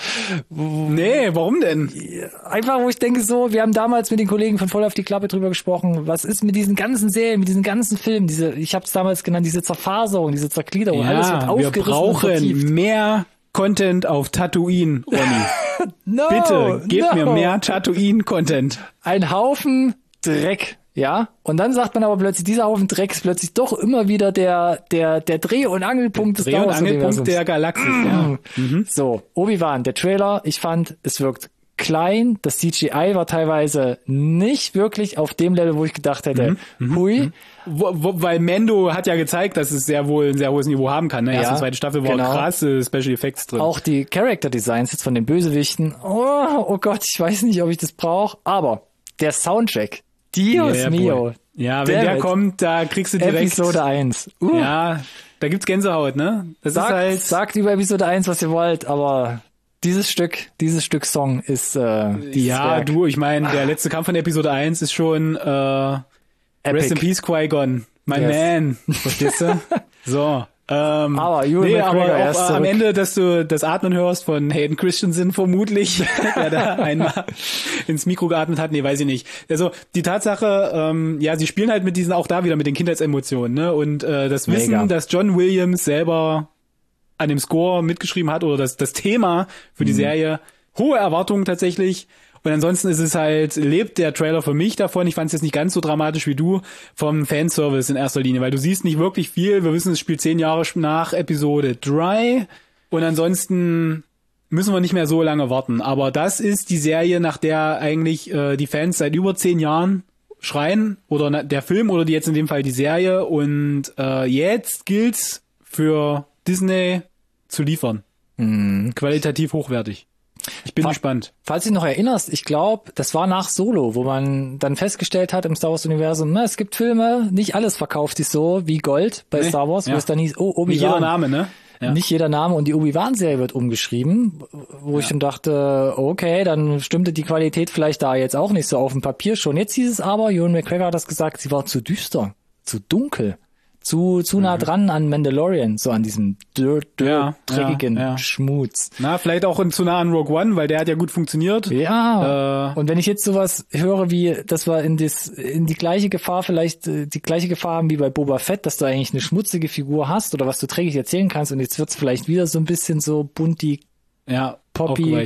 Nee, warum denn? Einfach, wo ich denke so, wir haben damals mit den Kollegen von Voll auf die Klappe drüber gesprochen, was ist mit diesen ganzen Serien, mit diesen ganzen Filmen, diese, ich habe es damals genannt, diese Zerfaserung, diese Zergliederung, ja, alles wird aufgerissen. Wir brauchen mehr Content auf Tatooine, Ronny. no, Bitte, gebt no. mir mehr Tatooine-Content. Ein Haufen Dreck, ja? Und dann sagt man aber plötzlich, dieser Haufen Dreck ist plötzlich doch immer wieder der der der Dreh- und Angelpunkt des Dreh- und Angelpunkt der Galaxis, mm. ja. Mhm. So, Obi-Wan, der Trailer, ich fand, es wirkt klein, das C G I war teilweise nicht wirklich auf dem Level, wo ich gedacht hätte, mhm. hui. Mhm. Wo, wo, weil Mando hat ja gezeigt, dass es sehr wohl ein sehr hohes Niveau haben kann. Ne? Erste ja, und zweite Staffel waren genau. krasse Special Effects drin. Auch die Character Designs jetzt von den Bösewichten, oh, oh Gott, ich weiß nicht, ob ich das brauche, aber der Soundtrack, Dios yeah, mio. Boy. Ja, wenn der kommt, da kriegst du direkt... Episode eins. Uh. Ja, da gibt's Gänsehaut, ne? Das sagt, ist halt... Sagt über Episode eins, was ihr wollt, aber... Dieses Stück, dieses Stück Song ist äh, ja, Werk. du, ich meine, der letzte Kampf von Episode eins ist schon äh, Rest in Peace Qui-Gon, my yes. man, verstehst du? So, ähm, aber, nee, aber auch äh, am Ende, dass du das Atmen hörst von Hayden Christensen vermutlich, der da einmal ins Mikro geatmet hat, nee, weiß ich nicht. Also die Tatsache, ähm, ja, sie spielen halt mit diesen, auch da wieder mit den Kindheitsemotionen, ne? Und äh, das Wissen, Mega. dass John Williams selber an dem Score mitgeschrieben hat oder das das Thema für die mhm. Serie, hohe Erwartungen tatsächlich. Und ansonsten ist es halt, lebt der Trailer für mich davon, ich fand es jetzt nicht ganz so dramatisch wie du, vom Fanservice in erster Linie, weil du siehst nicht wirklich viel, wir wissen, es spielt zehn Jahre nach Episode drei und ansonsten müssen wir nicht mehr so lange warten. Aber das ist die Serie, nach der eigentlich äh, die Fans seit über zehn Jahren schreien, oder na, der Film oder die jetzt in dem Fall die Serie, und äh, jetzt gilt's für Disney zu liefern. Mhm. Qualitativ hochwertig. Ich bin Fa- gespannt. Falls du dich noch erinnerst, ich glaube, das war nach Solo, wo man dann festgestellt hat im Star Wars Universum, na, es gibt Filme, nicht alles verkauft sich so wie Gold bei nee, Star Wars, ja. wo es dann hieß, oh, Obi-Wan. Nicht jeder Name, ne? Ja. Nicht jeder Name, und die Obi-Wan-Serie wird umgeschrieben, wo ja. ich dann dachte, okay, dann stimmte die Qualität vielleicht da jetzt auch nicht so auf dem Papier schon. Jetzt hieß es aber, Ewan McGregor hat das gesagt, sie war zu düster, zu dunkel. Zu zu nah dran an Mandalorian, so an diesem dürr, dürr, ja, dreckigen ja, ja. Schmutz. Na, vielleicht auch zu nah an Rogue One, weil der hat ja gut funktioniert. Ja. Äh, und wenn ich jetzt sowas höre wie, dass wir in das in die gleiche Gefahr vielleicht die gleiche Gefahr haben wie bei Boba Fett, dass du eigentlich eine schmutzige Figur hast oder was du dreckig erzählen kannst, und jetzt wird's vielleicht wieder so ein bisschen so bunti, ja, poppy. Ja.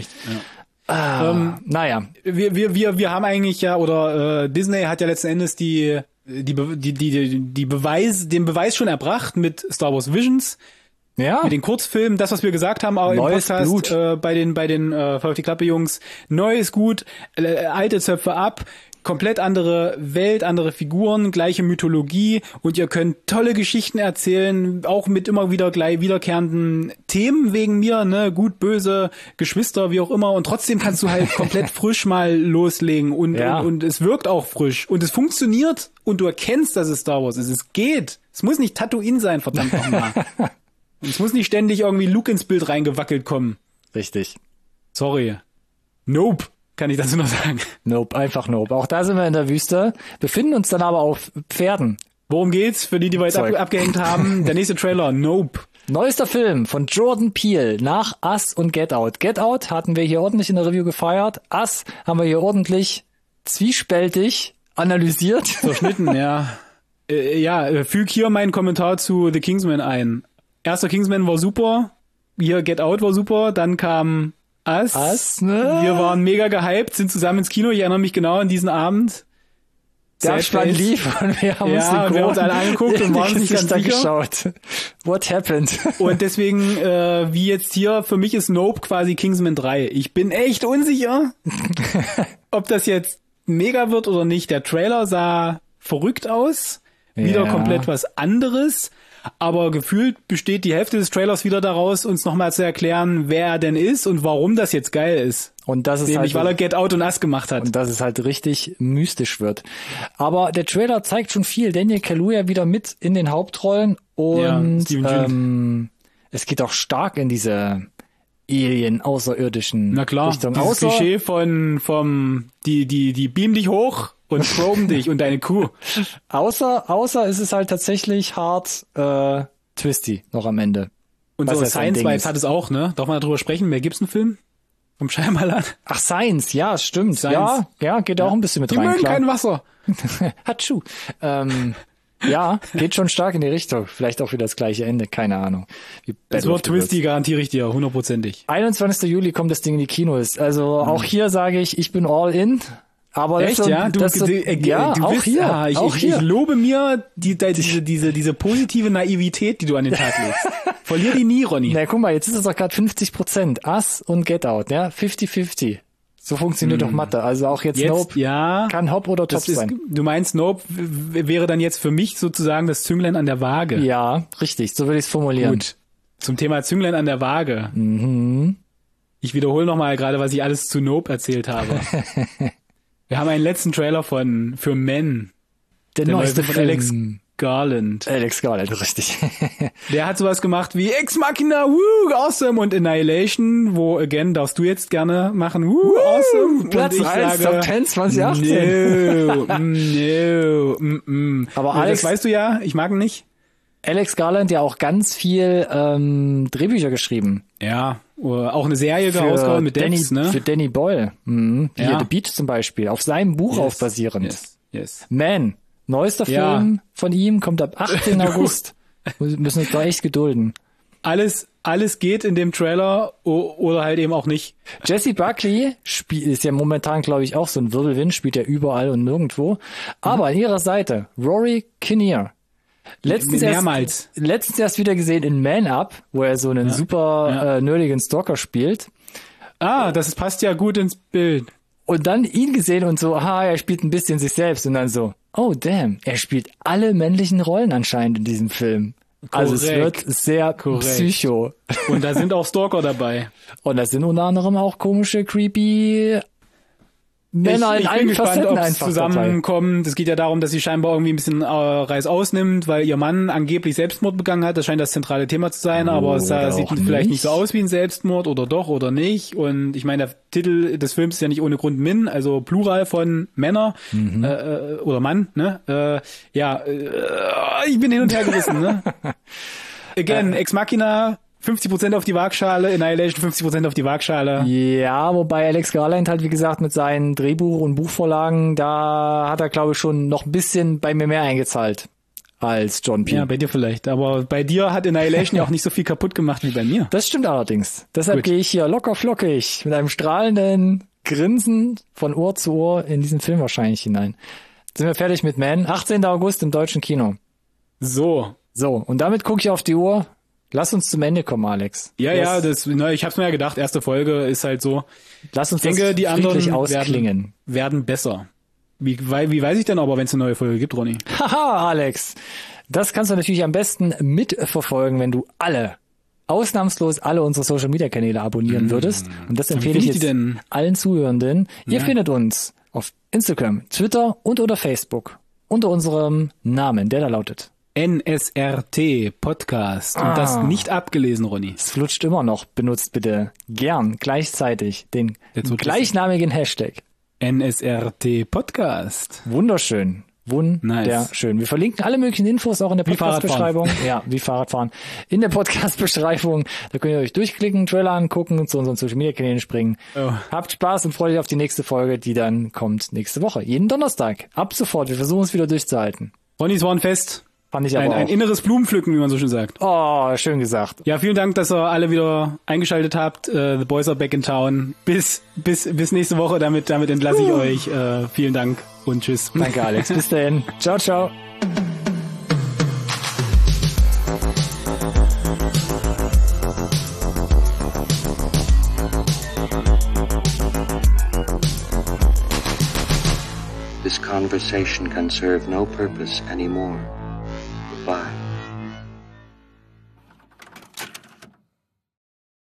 Ah, ähm, naja. Wir wir wir wir haben eigentlich ja, oder äh, Disney hat ja letzten Endes die die die die die Beweis den Beweis schon erbracht mit Star Wars Visions, ja, mit den Kurzfilmen, das was wir gesagt haben auch im Podcast äh, bei den bei den äh, Voll auf die Klappe Jungs, neu ist gut, äh, alte Zöpfe ab, komplett andere Welt, andere Figuren, gleiche Mythologie, und ihr könnt tolle Geschichten erzählen, auch mit immer wieder gleich wiederkehrenden Themen wegen mir, ne, gut, böse, Geschwister, wie auch immer, und trotzdem kannst du halt komplett frisch mal loslegen und, ja. und, und es wirkt auch frisch und es funktioniert und du erkennst, dass es Star Wars ist. Es geht. Es muss nicht Tatooine sein, verdammt nochmal. Und es muss nicht ständig irgendwie Luke ins Bild reingewackelt kommen. Richtig. Sorry. Nope, kann ich dazu noch sagen. Nope, einfach Nope. Auch da sind wir in der Wüste, befinden uns dann aber auf Pferden. Worum geht's? Für die, die wir jetzt ab, abgehängt haben, der nächste Trailer, Nope. Neuester Film von Jordan Peele nach Us und Get Out. Get Out hatten wir hier ordentlich in der Review gefeiert. Us haben wir hier ordentlich zwiespältig analysiert. Verschnitten, ja. Äh, ja, füg hier meinen Kommentar zu The Kingsman ein. Erster Kingsman war super, hier Get Out war super, dann kam Us. Us, ne? Wir waren mega gehypt, sind zusammen ins Kino, ich erinnere mich genau an diesen Abend. Der Abspann lief und wir haben ja, uns, und wir haben uns alle angeguckt und waren nicht ganz sicher. Geschaut. What happened? Und deswegen, äh, wie jetzt hier, für mich ist Nope quasi Kingsman drei. Ich bin echt unsicher, ob das jetzt mega wird oder nicht. Der Trailer sah verrückt aus, wieder ja. komplett was anderes, aber gefühlt besteht die Hälfte des Trailers wieder daraus, uns nochmal zu erklären, wer er denn ist und warum das jetzt geil ist. Und das ist Nämlich, halt, weil er Get Out und Us gemacht hat. Und dass es halt richtig mystisch wird. Aber der Trailer zeigt schon viel. Daniel Kaluuya wieder mit in den Hauptrollen und ja, ähm, es geht auch stark in diese Alien-außerirdischen Na klar, Richtung. dieses Außer, Klischee von vom die die die beamen dich hoch und proben dich und deine Crew. Außer außer ist es halt tatsächlich hart äh, twisty noch am Ende. Und Was so ja sein Ding Science-Vibes ist. hat es auch, ne? Darf man darüber sprechen? Wer gibt's einen Film? Vom Shyamalan? Ach, Science, ja, stimmt. Science. Ja, ja, geht auch ein bisschen mit Die rein. mögen Klar. kein Wasser. Hatschu. Ähm, ja, geht schon stark in die Richtung. Vielleicht auch wieder das gleiche Ende, keine Ahnung. Wie Es Battle of wird the twisty, Worlds. garantiere ich dir, hundertprozentig. einundzwanzigster Juli kommt das Ding in die Kinos. Also auch hier sage ich, ich bin all in. Aber Echt, das, ja? Du, das, du, äh, ja, du auch bist, hier, ah, ich, auch ich, hier. ich lobe mir die, die, diese, diese, diese positive Naivität, die du an den Tag legst. Verlier die nie, Ronny. Na, guck mal, jetzt ist es doch gerade fünfzig Prozent. Us und Get Out, ja? fünfzig fünfzig. So funktioniert Hm. doch Mathe. Also auch jetzt, Jetzt, Nope ja. kann Hop oder Top Das ist, sein. du meinst, Nope w- wäre dann jetzt für mich sozusagen das Zünglein an der Waage. Ja, richtig, so würde ich es formulieren. Gut. Zum Thema Zünglein an der Waage. Mhm. Ich wiederhole nochmal gerade, was ich alles zu Nope erzählt habe. Wir haben einen letzten Trailer von für Men. Der, Der neueste neue von Film. Alex Garland. Alex Garland, richtig. Der hat sowas gemacht wie Ex Machina, woo, awesome, und Annihilation, wo, again, darfst du jetzt gerne machen, woo, awesome. Platz und ich eins, sage, Top zehn zwanzig achtzehn. No, no, mm, mm. Aber Ja, Alex- das weißt du ja, ich mag ihn nicht. Alex Garland ja auch ganz viel ähm, Drehbücher geschrieben. Ja, auch eine Serie Für rausgehauen mit Danny, Devs, ne? für Danny Boyle. Mhm. Hier Ja. The Beach zum Beispiel. Auf seinem Buch Yes, auf basierend. Yes, yes. Man, neuester Ja. Film von ihm, kommt ab achtzehnten August. Wir müssen uns da echt gedulden. Alles, alles geht in dem Trailer o- oder halt eben auch nicht. Jesse Buckley spiel, ist ja momentan, glaube ich, auch so ein Wirbelwind, spielt ja überall und nirgendwo. Aber an ihrer Seite, Rory Kinnear. Letztens Mehrmals. erst, letztens erst wieder gesehen in Man Up, wo er so einen super Ja. Äh, nerdigen Stalker spielt. Ah, das passt ja gut ins Bild. Und dann ihn gesehen und so, aha, er spielt ein bisschen sich selbst. Und dann so, oh damn, er spielt alle männlichen Rollen anscheinend in diesem Film. Also es wird Korrekt. sehr Korrekt. psycho. Und da sind auch Stalker dabei. Und das sind unter anderem auch komische, creepy Männer ich, in ich allen bin gespannt, Facetten ob es einfach dabei. zusammenkommt. Es geht ja darum, dass sie scheinbar irgendwie ein bisschen äh, Reiß ausnimmt, weil ihr Mann angeblich Selbstmord begangen hat. Das scheint das zentrale Thema zu sein, aber es Oder sah, sieht auch vielleicht nicht. nicht so aus wie ein Selbstmord oder doch oder nicht. Und ich meine, der Titel des Films ist ja nicht ohne Grund Min, also Plural von Männer Mhm. äh, oder Mann. Ne? Äh, ja, äh, ich bin hin und her gerissen. Ne? Again, Ex Machina, fünfzig Prozent auf die Waagschale, Annihilation fünfzig Prozent auf die Waagschale. Ja, wobei Alex Garland halt, wie gesagt, mit seinen Drehbuch- und Buchvorlagen, da hat er, glaube ich, schon noch ein bisschen bei mir mehr eingezahlt als John Peele. Ja, bei dir vielleicht. Aber bei dir hat Annihilation ja auch nicht so viel kaputt gemacht wie bei mir. Das stimmt allerdings. Deshalb Gut. gehe ich hier locker flockig mit einem strahlenden Grinsen von Ohr zu Ohr in diesen Film wahrscheinlich hinein. Sind wir fertig mit Man? achtzehnten August im deutschen Kino. So. So, und damit gucke ich auf die Uhr. Lass uns zum Ende kommen, Alex. Ja, lass, ja, das, na, ich hab's mir ja gedacht, erste Folge ist halt so. Lass uns Ich denke, das die anderen friedlich ausklingen. werden, werden besser. Wie, weil, wie weiß ich denn aber, wenn es eine neue Folge gibt, Ronny? Haha, Alex. Das kannst du natürlich am besten mitverfolgen, wenn du alle, ausnahmslos alle unsere Social Media Kanäle abonnieren würdest. Und das empfehle Wie ich finde ich jetzt die denn? allen Zuhörenden. Ihr Ja. findet uns auf Instagram, Twitter und oder Facebook unter unserem Namen, der da lautet N S R T Podcast. Und ah. das nicht abgelesen, Ronny. Es flutscht immer noch. Benutzt bitte gern gleichzeitig den gleichnamigen Hashtag. N S R T Podcast. Wunderschön. Wunderschön. Nice. Wir verlinken alle möglichen Infos auch in der Podcast-Beschreibung. Ja, wie Fahrradfahren. In der Podcast-Beschreibung. Da könnt ihr euch durchklicken, Trailer angucken, zu unseren Social-Media-Kanälen springen. Oh. Habt Spaß und freut euch auf die nächste Folge, die dann kommt nächste Woche. Jeden Donnerstag. Ab sofort. Wir versuchen es wieder durchzuhalten. Ronny, es war ein Fest. Fand ich aber ein, auch. Ein inneres Blumenpflücken, wie man so schön sagt. Oh, schön gesagt. Ja, vielen Dank, dass ihr alle wieder eingeschaltet habt. Uh, the boys are back in town. Bis, bis, bis nächste Woche. Damit, damit entlasse ich uh. euch. Uh, vielen Dank und tschüss. Danke, Alex. Bis dahin. Ciao, ciao. This conversation can serve no purpose anymore.